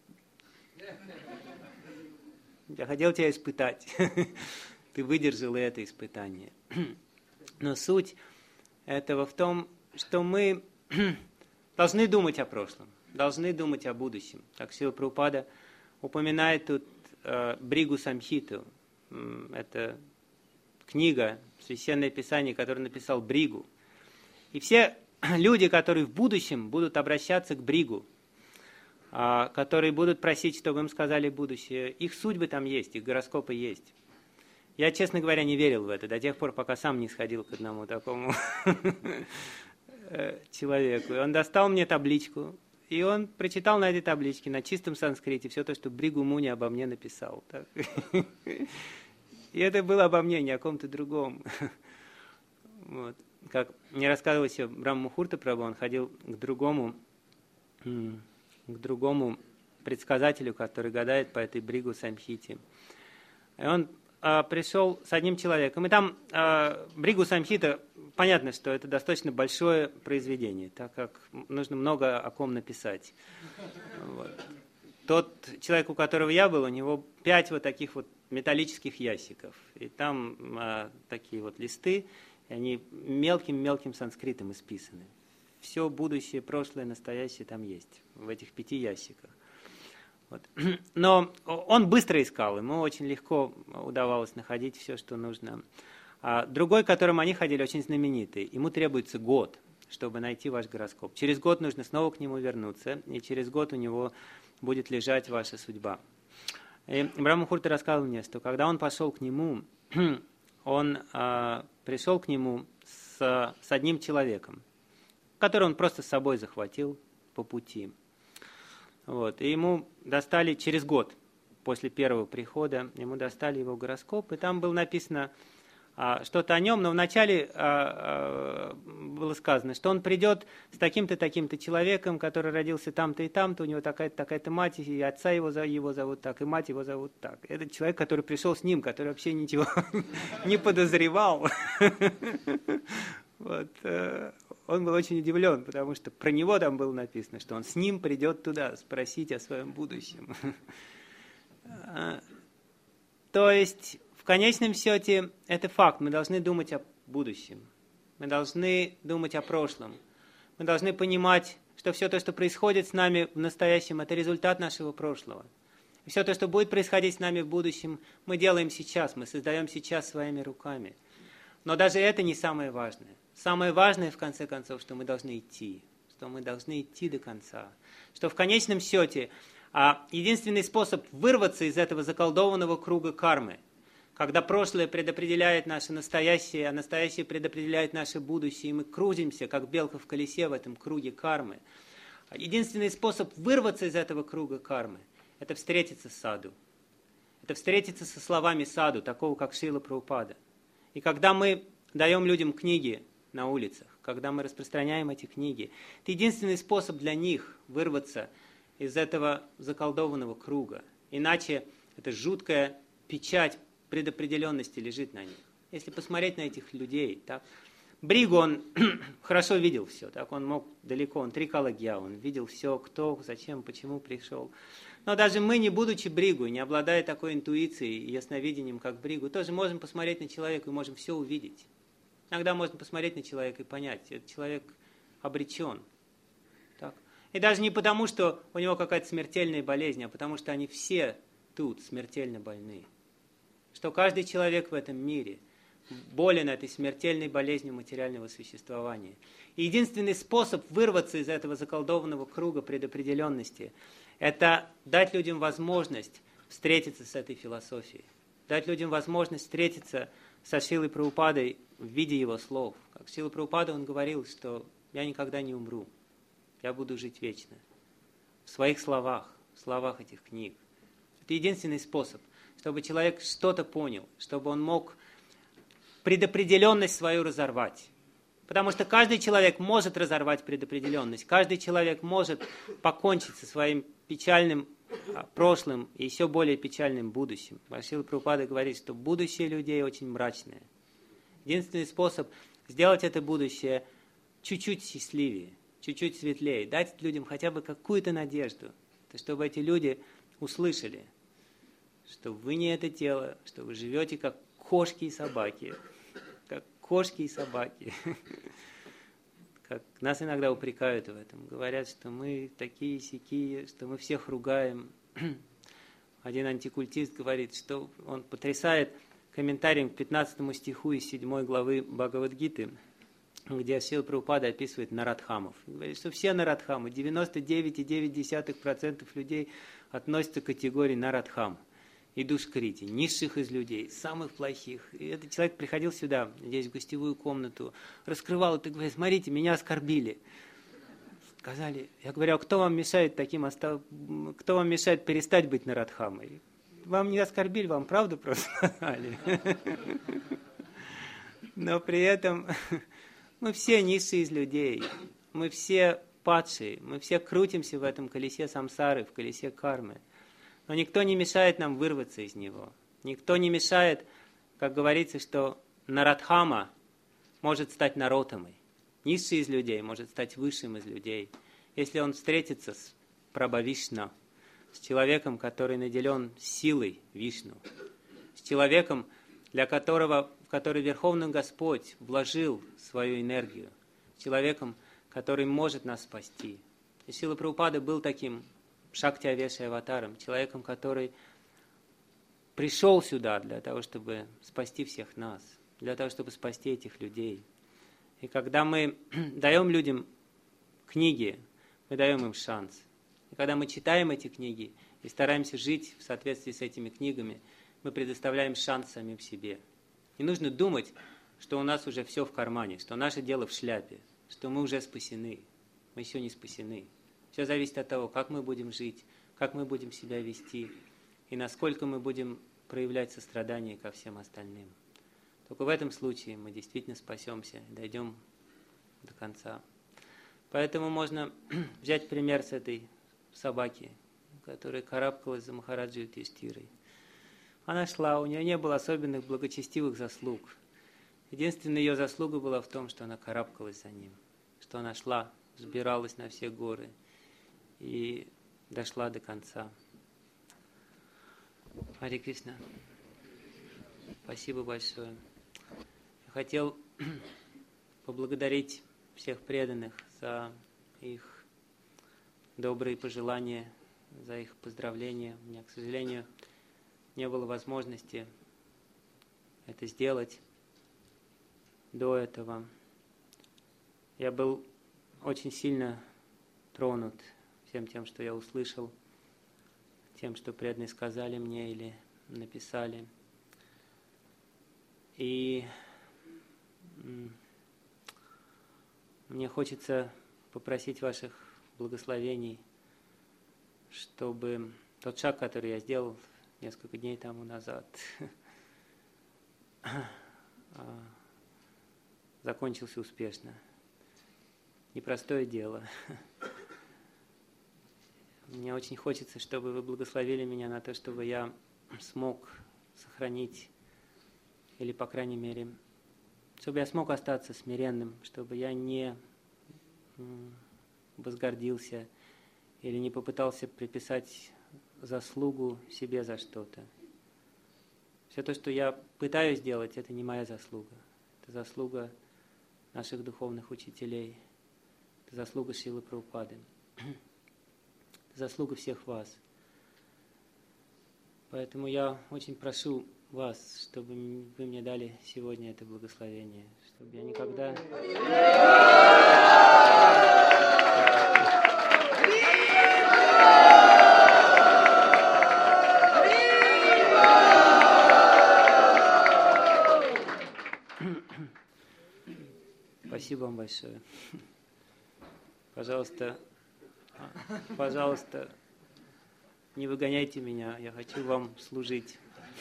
я хотел тебя испытать. Ты выдержал это испытание. Но суть этого в том, что мы должны думать о прошлом, должны думать о будущем. Как Шрила Прабхупада упоминает тут Бригу Самхиту. Это книга, священное писание, которое написал Бригу. И все люди, которые в будущем будут обращаться к Бригу, которые будут просить, чтобы им сказали будущее, их судьбы там есть, их гороскопы есть. Я, честно говоря, не верил в это до тех пор, пока сам не сходил к одному такому человеку. И он достал мне табличку, и он прочитал на этой табличке на чистом санскрите все то, что Бригу Муни обо мне написал. Так. И это было обо мне, не о ком-то другом. Вот. Как мне рассказывал еще Брахма Мухурта Прабху, он ходил к другому предсказателю, который гадает по этой Бригу Самхите. И он пришел с одним человеком. И там Бригу Самхита, понятно, что это достаточно большое произведение, так как нужно много о ком написать. Вот. Тот человек, у которого я был, у него 5 вот таких вот металлических ящиков. И там такие вот листы, и они мелким-мелким санскритом исписаны. Все будущее, прошлое, настоящее там есть, в этих 5 ящиках. Вот. Но он быстро искал, ему очень легко удавалось находить все, что нужно. А другой, к которому они ходили, очень знаменитый. Ему требуется год, чтобы найти ваш гороскоп. Через год нужно снова к нему вернуться, и через год у него будет лежать ваша судьба. И Брахма Мухурта рассказал мне, что когда он пошел к нему, он пришел к нему с одним человеком, который он просто с собой захватил по пути. Вот. И ему достали через год после первого прихода, ему достали его гороскоп, и там было написано что-то о нем, но вначале было сказано, что он придет с таким-то, таким-то человеком, который родился там-то и там-то, у него такая-то, такая-то мать, и отца его зовут так, и мать его зовут так. Это человек, который пришел с ним, который вообще ничего не подозревал. Вот. Он был очень удивлен, потому что про него там было написано, что он с ним придет туда спросить о своем будущем. То есть, в конечном счете, это факт. Мы должны думать о будущем. Мы должны думать о прошлом. Мы должны понимать, что все то, что происходит с нами в настоящем, это результат нашего прошлого. И все то, что будет происходить с нами в будущем, мы делаем сейчас, мы создаем сейчас своими руками. Но даже это не самое важное. Самое важное, в конце концов, что мы должны идти. Что мы должны идти до конца. Что в конечном счете единственный способ вырваться из этого заколдованного круга кармы, когда прошлое предопределяет наше настоящее, а настоящее предопределяет наше будущее, и мы крутимся, как белка в колесе в этом круге кармы. Единственный способ вырваться из этого круга кармы – это встретиться с саду. Это встретиться со словами саду, такого как Шрила Прабхупада. И когда мы даем людям книги на улицах, когда мы распространяем эти книги, это единственный способ для них вырваться из этого заколдованного круга. Иначе эта жуткая печать предопределенности лежит на них. Если посмотреть на этих людей, так, Бригу, он хорошо видел все, так, он мог далеко, он трикалагья, он видел все, кто, зачем, почему пришел. Но даже мы, не будучи Бригу, не обладая такой интуицией и ясновидением, как Бригу, тоже можем посмотреть на человека и можем все увидеть. Иногда можно посмотреть на человека и понять, этот человек обречен. Так. И даже не потому, что у него какая-то смертельная болезнь, а потому что они все тут смертельно больны. Что каждый человек в этом мире болен этой смертельной болезнью материального существования. И единственный способ вырваться из этого заколдованного круга предопределенности – это дать людям возможность встретиться с этой философией. Дать людям возможность встретиться со Шрилой Прабхупадой в виде его слов. Как Шрила Прабхупада, он говорил, что я никогда не умру, я буду жить вечно. В своих словах, в словах этих книг. Это единственный способ, чтобы человек что-то понял, чтобы он мог предопределенность свою разорвать. Потому что каждый человек может разорвать предопределенность, каждый человек может покончить со своим печальным прошлым и еще более печальным будущим. Шрила Прабхупада говорит, что будущее людей очень мрачное. Единственный способ сделать это будущее чуть-чуть счастливее, чуть-чуть светлее, дать людям хотя бы какую-то надежду, чтобы эти люди услышали, что вы не это тело, что вы живете как кошки и собаки. Как кошки и собаки. Как нас иногда упрекают в этом. Говорят, что мы такие-сякие, что мы всех ругаем. Один антикультист говорит, что он потрясает комментарием к 15 стиху из 7 главы Бхагавад-гиты, где Шрила Прабхупада описывает нарадхамов. Он говорит, что все нарадхамы, 99,9% людей относятся к категории нарадхам. и душкрити, низших из людей, самых плохих. И этот человек приходил сюда, здесь в гостевую комнату, раскрывал это и говорит: смотрите, меня оскорбили. Сказали, я говорю: а кто вам мешает кто вам мешает перестать быть Нарадхамой? Вам не оскорбили, вам правду просто сказали. Но при этом мы все низшие из людей, мы все падшие, мы все крутимся в этом колесе самсары, в колесе кармы. Но никто не мешает нам вырваться из него. Никто не мешает, как говорится, что Нарадхама может стать Наротамой. Низший из людей может стать высшим из людей, если он встретится с Прабхавишна, с человеком, который наделен силой Вишну, с человеком, в который Верховный Господь вложил свою энергию, с человеком, который может нас спасти. И Шрила Прабхупада был таким Шакти-авешей аватаром, человеком, который пришел сюда для того, чтобы спасти всех нас, для того, чтобы спасти этих людей. И когда мы даем людям книги, мы даем им шанс. И когда мы читаем эти книги и стараемся жить в соответствии с этими книгами, мы предоставляем шанс самим себе. Не нужно думать, что у нас уже все в кармане, что наше дело в шляпе, что мы уже спасены. Мы еще не спасены. Все зависит от того, как мы будем жить, как мы будем себя вести и насколько мы будем проявлять сострадание ко всем остальным. Только в этом случае мы действительно спасемся и дойдем до конца. Поэтому можно взять пример с этой собаки, которая карабкалась за Махараджей Юдхиштхирой. Она шла, у нее не было особенных благочестивых заслуг. Единственная ее заслуга была в том, что она карабкалась за ним, что она шла, взбиралась на все горы и дошла до конца. Харе Кришна. Спасибо большое. Я хотел поблагодарить всех преданных за их добрые пожелания, за их поздравления. У меня, к сожалению, не было возможности это сделать до этого. Я был очень сильно тронут всем тем, что я услышал, тем, что преданные сказали мне или написали. И мне хочется попросить ваших благословений, чтобы тот шаг, который я сделал несколько дней тому назад, закончился успешно. Непростое дело. Мне очень хочется, чтобы вы благословили меня на то, чтобы я смог сохранить, или, по крайней мере, чтобы я смог остаться смиренным, чтобы я не возгордился или не попытался приписать заслугу себе за что-то. Все то, что я пытаюсь сделать, это не моя заслуга. Это заслуга наших духовных учителей. Это заслуга Шрилы Прабхупады. Это заслуга всех вас. Поэтому я очень прошу вас, чтобы вы мне дали сегодня это благословение, чтобы я никогда... Спасибо вам большое. Пожалуйста, не выгоняйте меня, я хочу вам служить.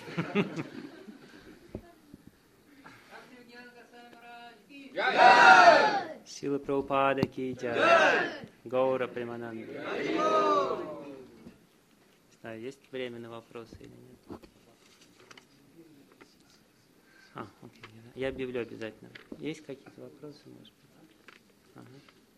Шрила Прабхупада ки джай. Гаура Премананда. Не знаю, есть время на вопросы или нет? Окей. Я объявлю обязательно. Есть какие-то вопросы, может быть? Ага.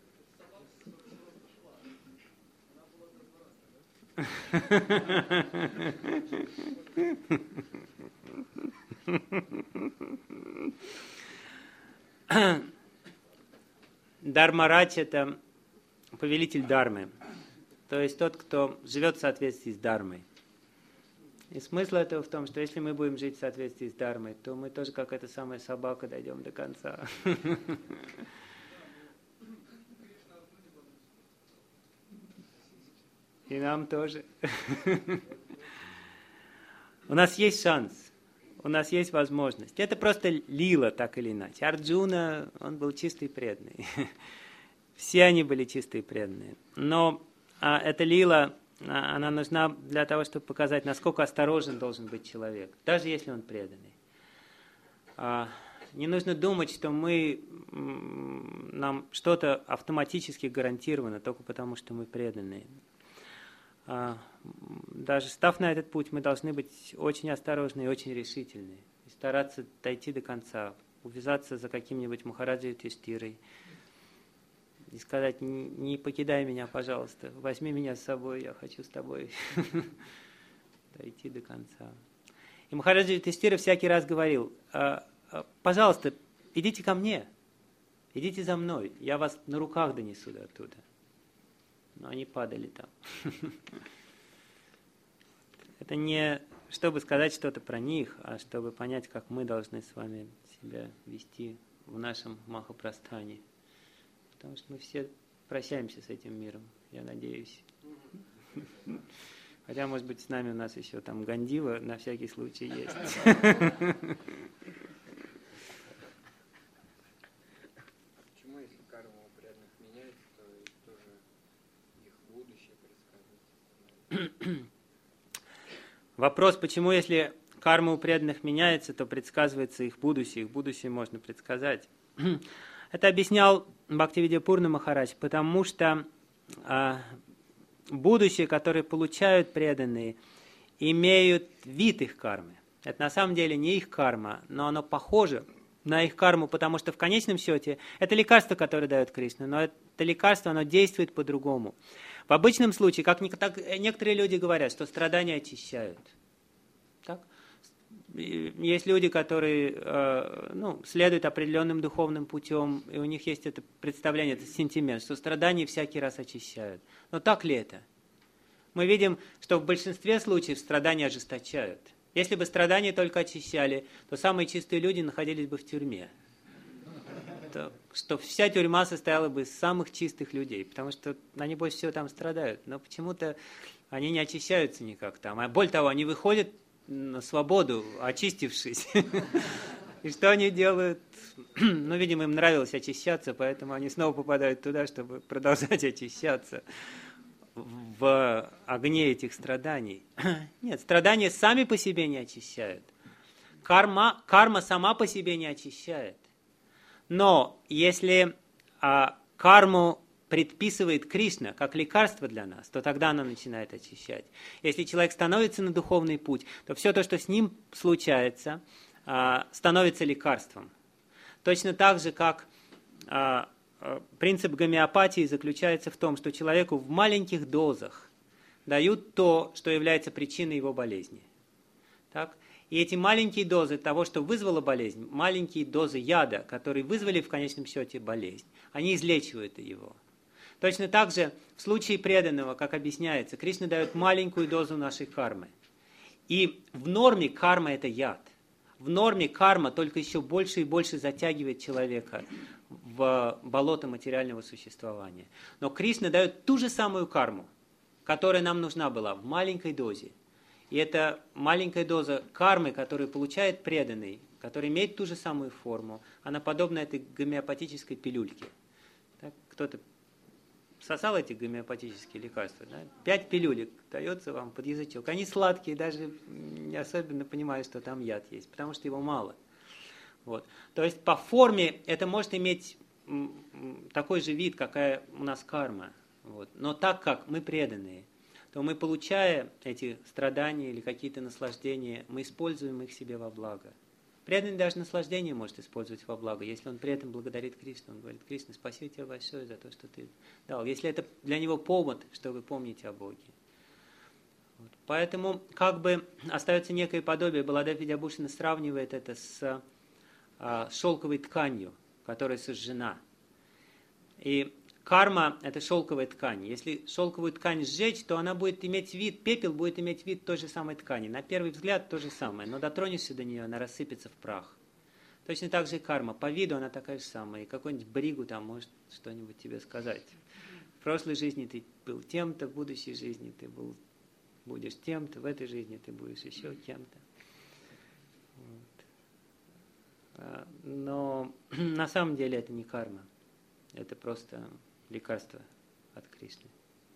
Дharmaraja – это повелитель Дharмы, то есть тот, кто живет в соответствии с Дharмой. И смысл этого в том, что если мы будем жить в соответствии с Дharмой, то мы тоже, как эта самая собака, дойдем до конца. И нам тоже. У нас есть шанс, у нас есть возможность. Это просто лила, так или иначе. Арджуна, он был чистый преданный. Все они были чистые преданные. Но эта лила, она нужна для того, чтобы показать, насколько осторожен должен быть человек, даже если он преданный. Не нужно думать, что нам что-то автоматически гарантировано только потому, что мы преданные. Даже став на этот путь, мы должны быть очень осторожны и очень решительны. И стараться дойти до конца, увязаться за каким-нибудь Махараджей Юдхиштхирой и сказать: не покидай меня, пожалуйста, возьми меня с собой, я хочу с тобой дойти до конца. И Махараджа Юдхиштхира всякий раз говорил: пожалуйста, идите ко мне, идите за мной, я вас на руках донесу до оттуда. Но они падали там. Это не чтобы сказать что-то про них, а чтобы понять, как мы должны с вами себя вести в нашем Махапрастхане. Потому что мы все прощаемся с этим миром, я надеюсь. Хотя, может быть, с нами у нас еще там Гандива на всякий случай есть. Почему, если карма у преданных меняется, то тоже их будущее предсказывается? Вопрос, почему, если карма у преданных меняется, то предсказывается их будущее можно предсказать. Это объяснял Бхактивидья-Пурна Махарадж, потому что будущее, которое получают преданные, имеют вид их кармы. Это на самом деле не их карма, но оно похоже на их карму, потому что в конечном счете это лекарство, которое дает Кришна, но это лекарство, оно действует по-другому. В обычном случае, как некоторые люди говорят, что страдания очищают. Так? Есть люди, которые следуют определенным духовным путем, и у них есть это представление, это сентимент, что страдания всякий раз очищают. Но так ли это? Мы видим, что в большинстве случаев страдания ожесточают. Если бы страдания только очищали, то самые чистые люди находились бы в тюрьме. Что вся тюрьма состояла бы из самых чистых людей, потому что они больше всего там страдают. Но почему-то они не очищаются никак там. А более того, они выходят на свободу, очистившись. И что они делают? Ну, видимо, им нравилось очищаться, поэтому они снова попадают туда, чтобы продолжать очищаться в огне этих страданий. Нет, страдания сами по себе не очищают. Карма сама по себе не очищает. Но если карму предписывает Кришна как лекарство для нас, то тогда она начинает очищать. Если человек становится на духовный путь, то все то, что с ним случается, становится лекарством. Точно так же, как принцип гомеопатии заключается в том, что человеку в маленьких дозах дают то, что является причиной его болезни. Так? И эти маленькие дозы того, что вызвало болезнь, маленькие дозы яда, которые вызвали в конечном счете болезнь, они излечивают его. Точно так же в случае преданного, как объясняется, Кришна дает маленькую дозу нашей кармы. И в норме карма – это яд. В норме карма только еще больше и больше затягивает человека в болото материального существования. Но Кришна дает ту же самую карму, которая нам нужна была в маленькой дозе. И эта маленькая доза кармы, которую получает преданный, который имеет ту же самую форму, она подобна этой гомеопатической пилюльке. Так, кто-то сосал эти гомеопатические лекарства, да? 5 пилюлек дается вам под язычок. Они сладкие, даже не особенно понимаю, что там яд есть, потому что его мало. Вот. То есть по форме это может иметь такой же вид, какая у нас карма. Вот. Но так как мы преданные, то мы, получая эти страдания или какие-то наслаждения, мы используем их себе во благо. Преданный даже наслаждение может использовать во благо, если он при этом благодарит Кришну. Он говорит: Кришна, спасибо тебе большое за то, что ты дал. Если это для него повод, чтобы помнить о Боге. Вот. Поэтому как бы остается некое подобие. Баладев Видьябушина сравнивает это с шелковой тканью, которая сожжена. И карма – это шелковая ткань. Если шелковую ткань сжечь, то она будет иметь вид, пепел будет иметь вид той же самой ткани. На первый взгляд то же самое, но дотронешься до нее, она рассыпется в прах. Точно так же и карма. По виду она такая же самая. И какой-нибудь бригу там может что-нибудь тебе сказать. В прошлой жизни ты был тем-то, в будущей жизни ты был будешь тем-то, в этой жизни ты будешь еще кем-то. Вот. Но на самом деле это не карма. Это просто лекарство от Кришны.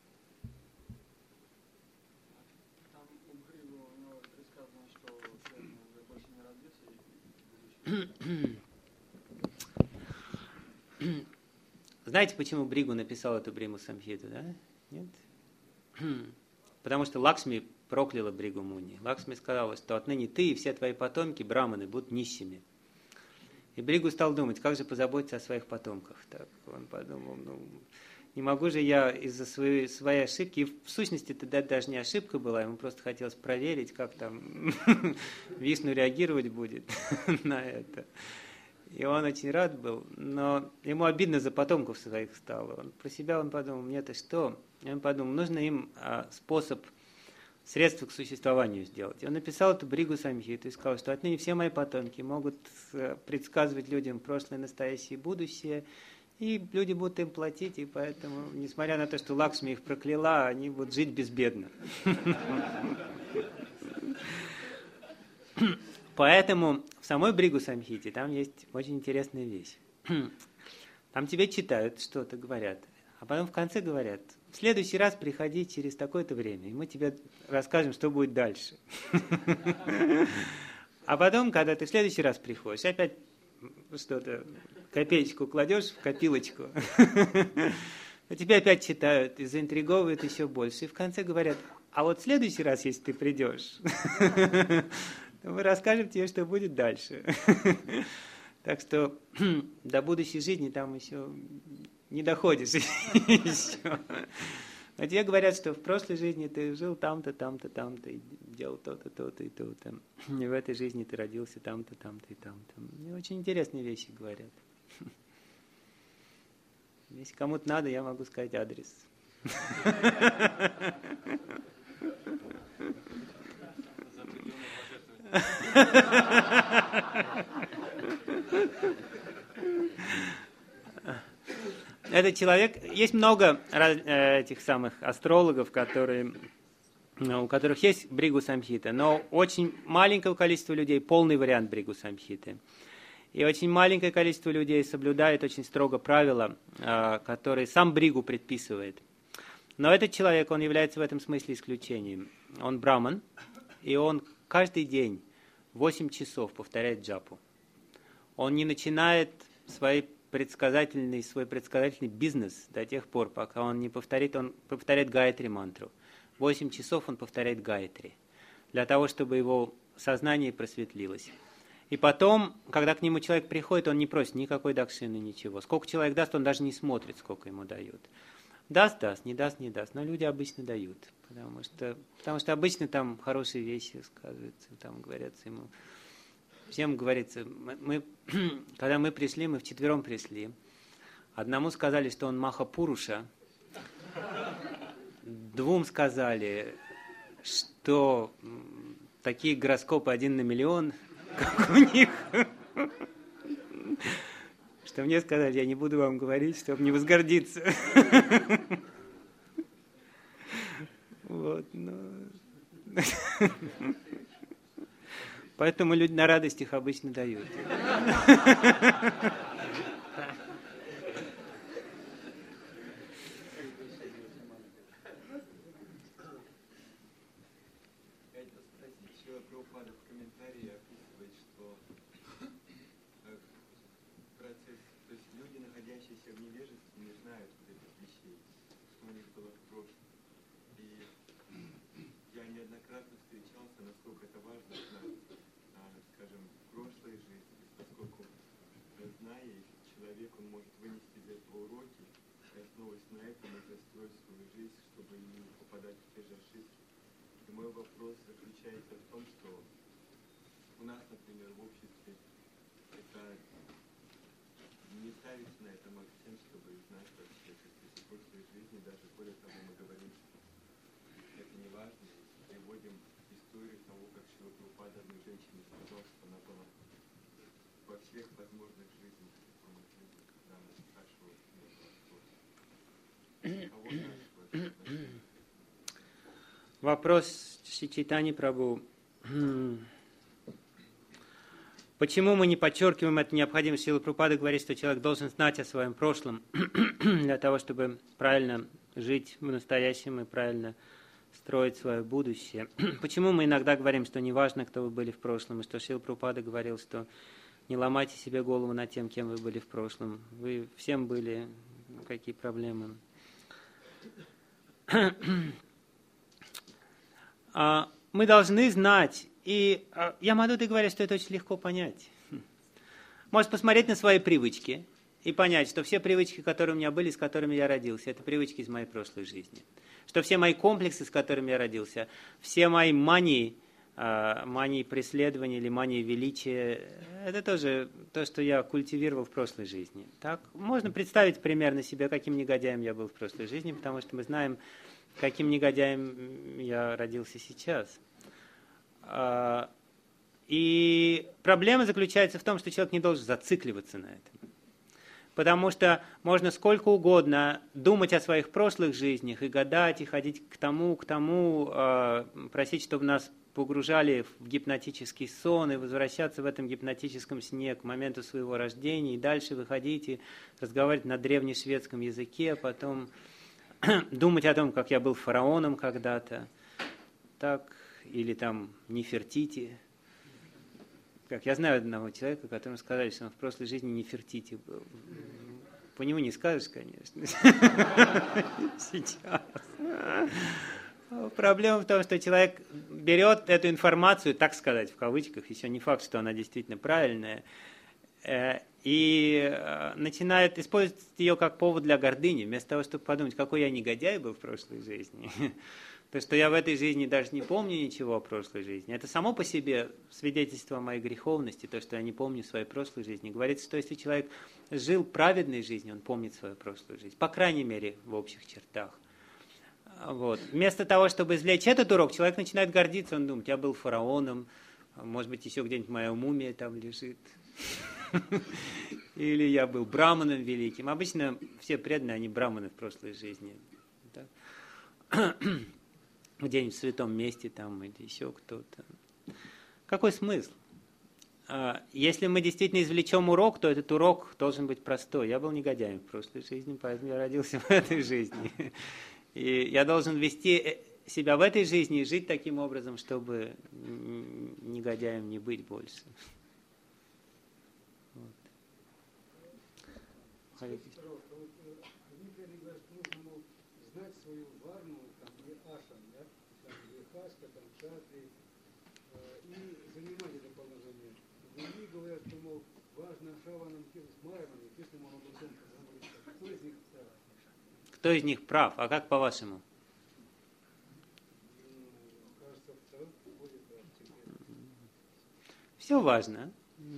Там у Гривы у него предсказано, что он уже больше не родится. Знаете, почему Бригу написал эту Бриму Самхиту, да? Нет? Потому что Лакшми прокляла Бригу Муни. Лакшми сказала, что отныне ты и все твои потомки, браманы, будут нищими. И Бригу стал думать, как же позаботиться о своих потомках. Так он подумал, не могу же я из-за своей ошибки, и в сущности это даже не ошибка была, ему просто хотелось проверить, как там Вишну реагировать будет на это. И он очень рад был, но ему обидно за потомков своих стало. Про себя он подумал, мне-то что? И он подумал, нужно им способ, средство к существованию сделать. И он написал эту Бригу Самхиту и сказал, что отныне все мои потомки могут предсказывать людям прошлое, настоящее и будущее, и люди будут им платить, и поэтому, несмотря на то, что Лакшми их прокляла, они будут жить безбедно. Поэтому в самой Бригу Самхите там есть очень интересная вещь. Там тебе читают что-то, говорят, а потом в конце говорят, в следующий раз приходи через такое-то время, и мы тебе расскажем, что будет дальше. А потом, когда ты в следующий раз приходишь, опять что-то, копеечку кладешь в копилочку, а тебя опять читают и заинтриговывают еще больше. И в конце говорят, а вот в следующий раз, если ты придешь, мы расскажем тебе, что будет дальше. Так что до будущей жизни там еще не доходишь. А тебе говорят, что в прошлой жизни ты жил там-то, там-то, там-то, и делал то-то, то-то и то-то. И в этой жизни ты родился там-то, там-то и там-то. И очень интересные вещи говорят. Если кому-то надо, я могу сказать адрес. Этот человек, есть много этих самых астрологов, у которых есть Бригу Самхита, но очень маленькое количество людей полный вариант Бригу Самхиты. И очень маленькое количество людей соблюдает очень строго правила, которые сам Бригу предписывает. Но этот человек, он является в этом смысле исключением. Он браман, и он каждый день 8 часов повторяет джапу. Он не начинает свой предсказательный бизнес до тех пор, пока он повторяет Гайатри мантру. 8 часов он повторяет Гайатри, для того, чтобы его сознание просветлилось. И потом, когда к нему человек приходит, он не просит никакой дакшины, ничего. Сколько человек даст, он даже не смотрит, сколько ему дают. Даст, не даст, не даст. Но люди обычно дают, потому что обычно там хорошие вещи сказываются, там говорятся ему. Всем говорится, когда мы пришли, мы вчетвером пришли. Одному сказали, что он Махапуруша. Двум сказали, что такие гороскопы 1 на миллион, как у них. Что мне сказали, я не буду вам говорить, чтобы не возгордиться. Вот, Поэтому люди на радостях обычно дают. Прабхупада в комментарии описывает, что процесс, то есть люди, находящиеся в невежестве, не знают вот этих вещей, что у них было в прошлом. И я неоднократно встречался, насколько это важно знать, скажем, в прошлой жизни, поскольку, зная их, человек, он может вынести из этого уроки, и основываясь на этом, уже строить свою жизнь, чтобы не попадать в те же ошибки. И мой вопрос заключается в том, что у нас, например, в обществе это не ставится на этом акцент, чтобы знать вообще, как из прошлой жизни, даже более того, мы говорим, что это не важно, и приводим историю того, как Шрила Прабхупада одной женщине сказал, что она была во всех возможных жизнях, когда она спрашивала, кого нашего. Вопрос Чайтаньи Прабху. Почему мы не подчеркиваем эту необходимость? Шрила Прабхупада говорит, что человек должен знать о своем прошлом для того, чтобы правильно жить в настоящем и правильно строить свое будущее. Почему мы иногда говорим, что не важно, кто вы были в прошлом, и что Шрила Прабхупада говорил, что не ломайте себе голову над тем, кем вы были в прошлом. Вы всем были, какие проблемы. Мы должны знать, и Ямадуты говорит, что это очень легко понять. Может посмотреть на свои привычки и понять, что все привычки, которые у меня были, с которыми я родился, это привычки из моей прошлой жизни. Что все мои комплексы, с которыми я родился, все мои мании преследования или мании величия, это тоже то, что я культивировал в прошлой жизни. Так? Можно представить примерно себе, каким негодяем я был в прошлой жизни, потому что мы знаем, каким негодяем я родился сейчас. И проблема заключается в том, что человек не должен зацикливаться на этом. Потому что можно сколько угодно думать о своих прошлых жизнях и гадать, и ходить к тому, просить, чтобы нас погружали в гипнотический сон, и возвращаться в этом гипнотическом сне к моменту своего рождения, и дальше выходить и разговаривать на древнешведском языке, а потом думать о том, как я был фараоном когда-то, так, или там Нефертити. Как я знаю одного человека, которому сказали, что он в прошлой жизни Нефертити был. По нему не скажешь, конечно. Сейчас. Проблема в том, что человек берет эту информацию, так сказать, в кавычках, еще не факт, что она действительно правильная, и начинает использовать ее как повод для гордыни, вместо того, чтобы подумать, какой я негодяй был в прошлой жизни. То, что я в этой жизни даже не помню ничего о прошлой жизни, это само по себе свидетельство о моей греховности, то, что я не помню своей прошлой жизни. Говорится, что если человек жил праведной жизнью, он помнит свою прошлую жизнь, по крайней мере, в общих чертах. Вот. Вместо того, чтобы извлечь этот урок, человек начинает гордиться, он думает, я был фараоном, может быть, еще где-нибудь моя мумия там лежит. Или я был браманом великим. Обычно все преданные, они браманы в прошлой жизни. Где-нибудь в святом месте там, или еще кто-то. Какой смысл? Если мы действительно извлечем урок, то этот урок должен быть простой. Я был негодяем в прошлой жизни, поэтому я родился в этой жизни. И я должен вести себя в этой жизни и жить таким образом, чтобы негодяем не быть больше. Вот. Они говорят, что нужно, мол, знать свою варну, там, и ашан, да? Там, хаска, там, шатри, и занимать это положение. Другие говорят, что, мол, важно шаванам с майваном, если мы обо всем поговорим. Кто из них прав? Кто из них прав? А как по-вашему? Кажется, второй будет прав. Все важно.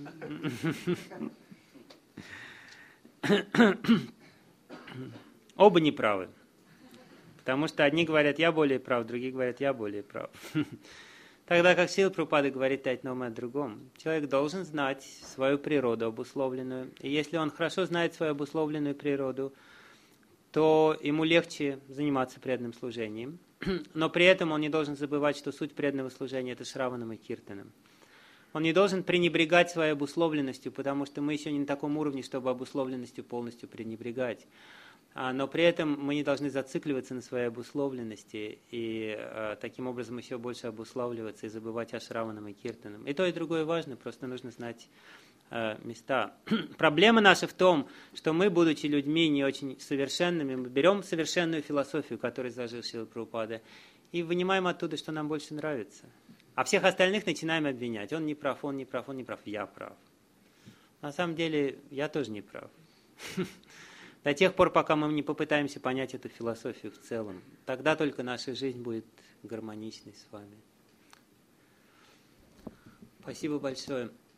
Оба неправы. Потому что одни говорят, я более прав, другие говорят, я более прав. Тогда как Шрила Прабхупада говорит одном и о другом. Человек должен знать свою природу обусловленную. И если он хорошо знает свою обусловленную природу, то ему легче заниматься преданным служением. Но при этом он не должен забывать, что суть преданного служения – это шраванам и киртанам. Он не должен пренебрегать своей обусловленностью, потому что мы еще не на таком уровне, чтобы обусловленностью полностью пренебрегать. Но при этом мы не должны зацикливаться на своей обусловленности и таким образом еще больше обуславливаться и забывать о шраванам и киртанам. И то, и другое важно, просто нужно знать места. Проблема наша в том, что мы, будучи людьми не очень совершенными, мы берем совершенную философию, которую изложил Шрила Прабхупада, и вынимаем оттуда, что нам больше нравится. А всех остальных начинаем обвинять. Он не прав, он не прав, он не прав, я прав. На самом деле, я тоже не прав. До тех пор, пока мы не попытаемся понять эту философию в целом, тогда только наша жизнь будет гармоничной с вами. Спасибо большое.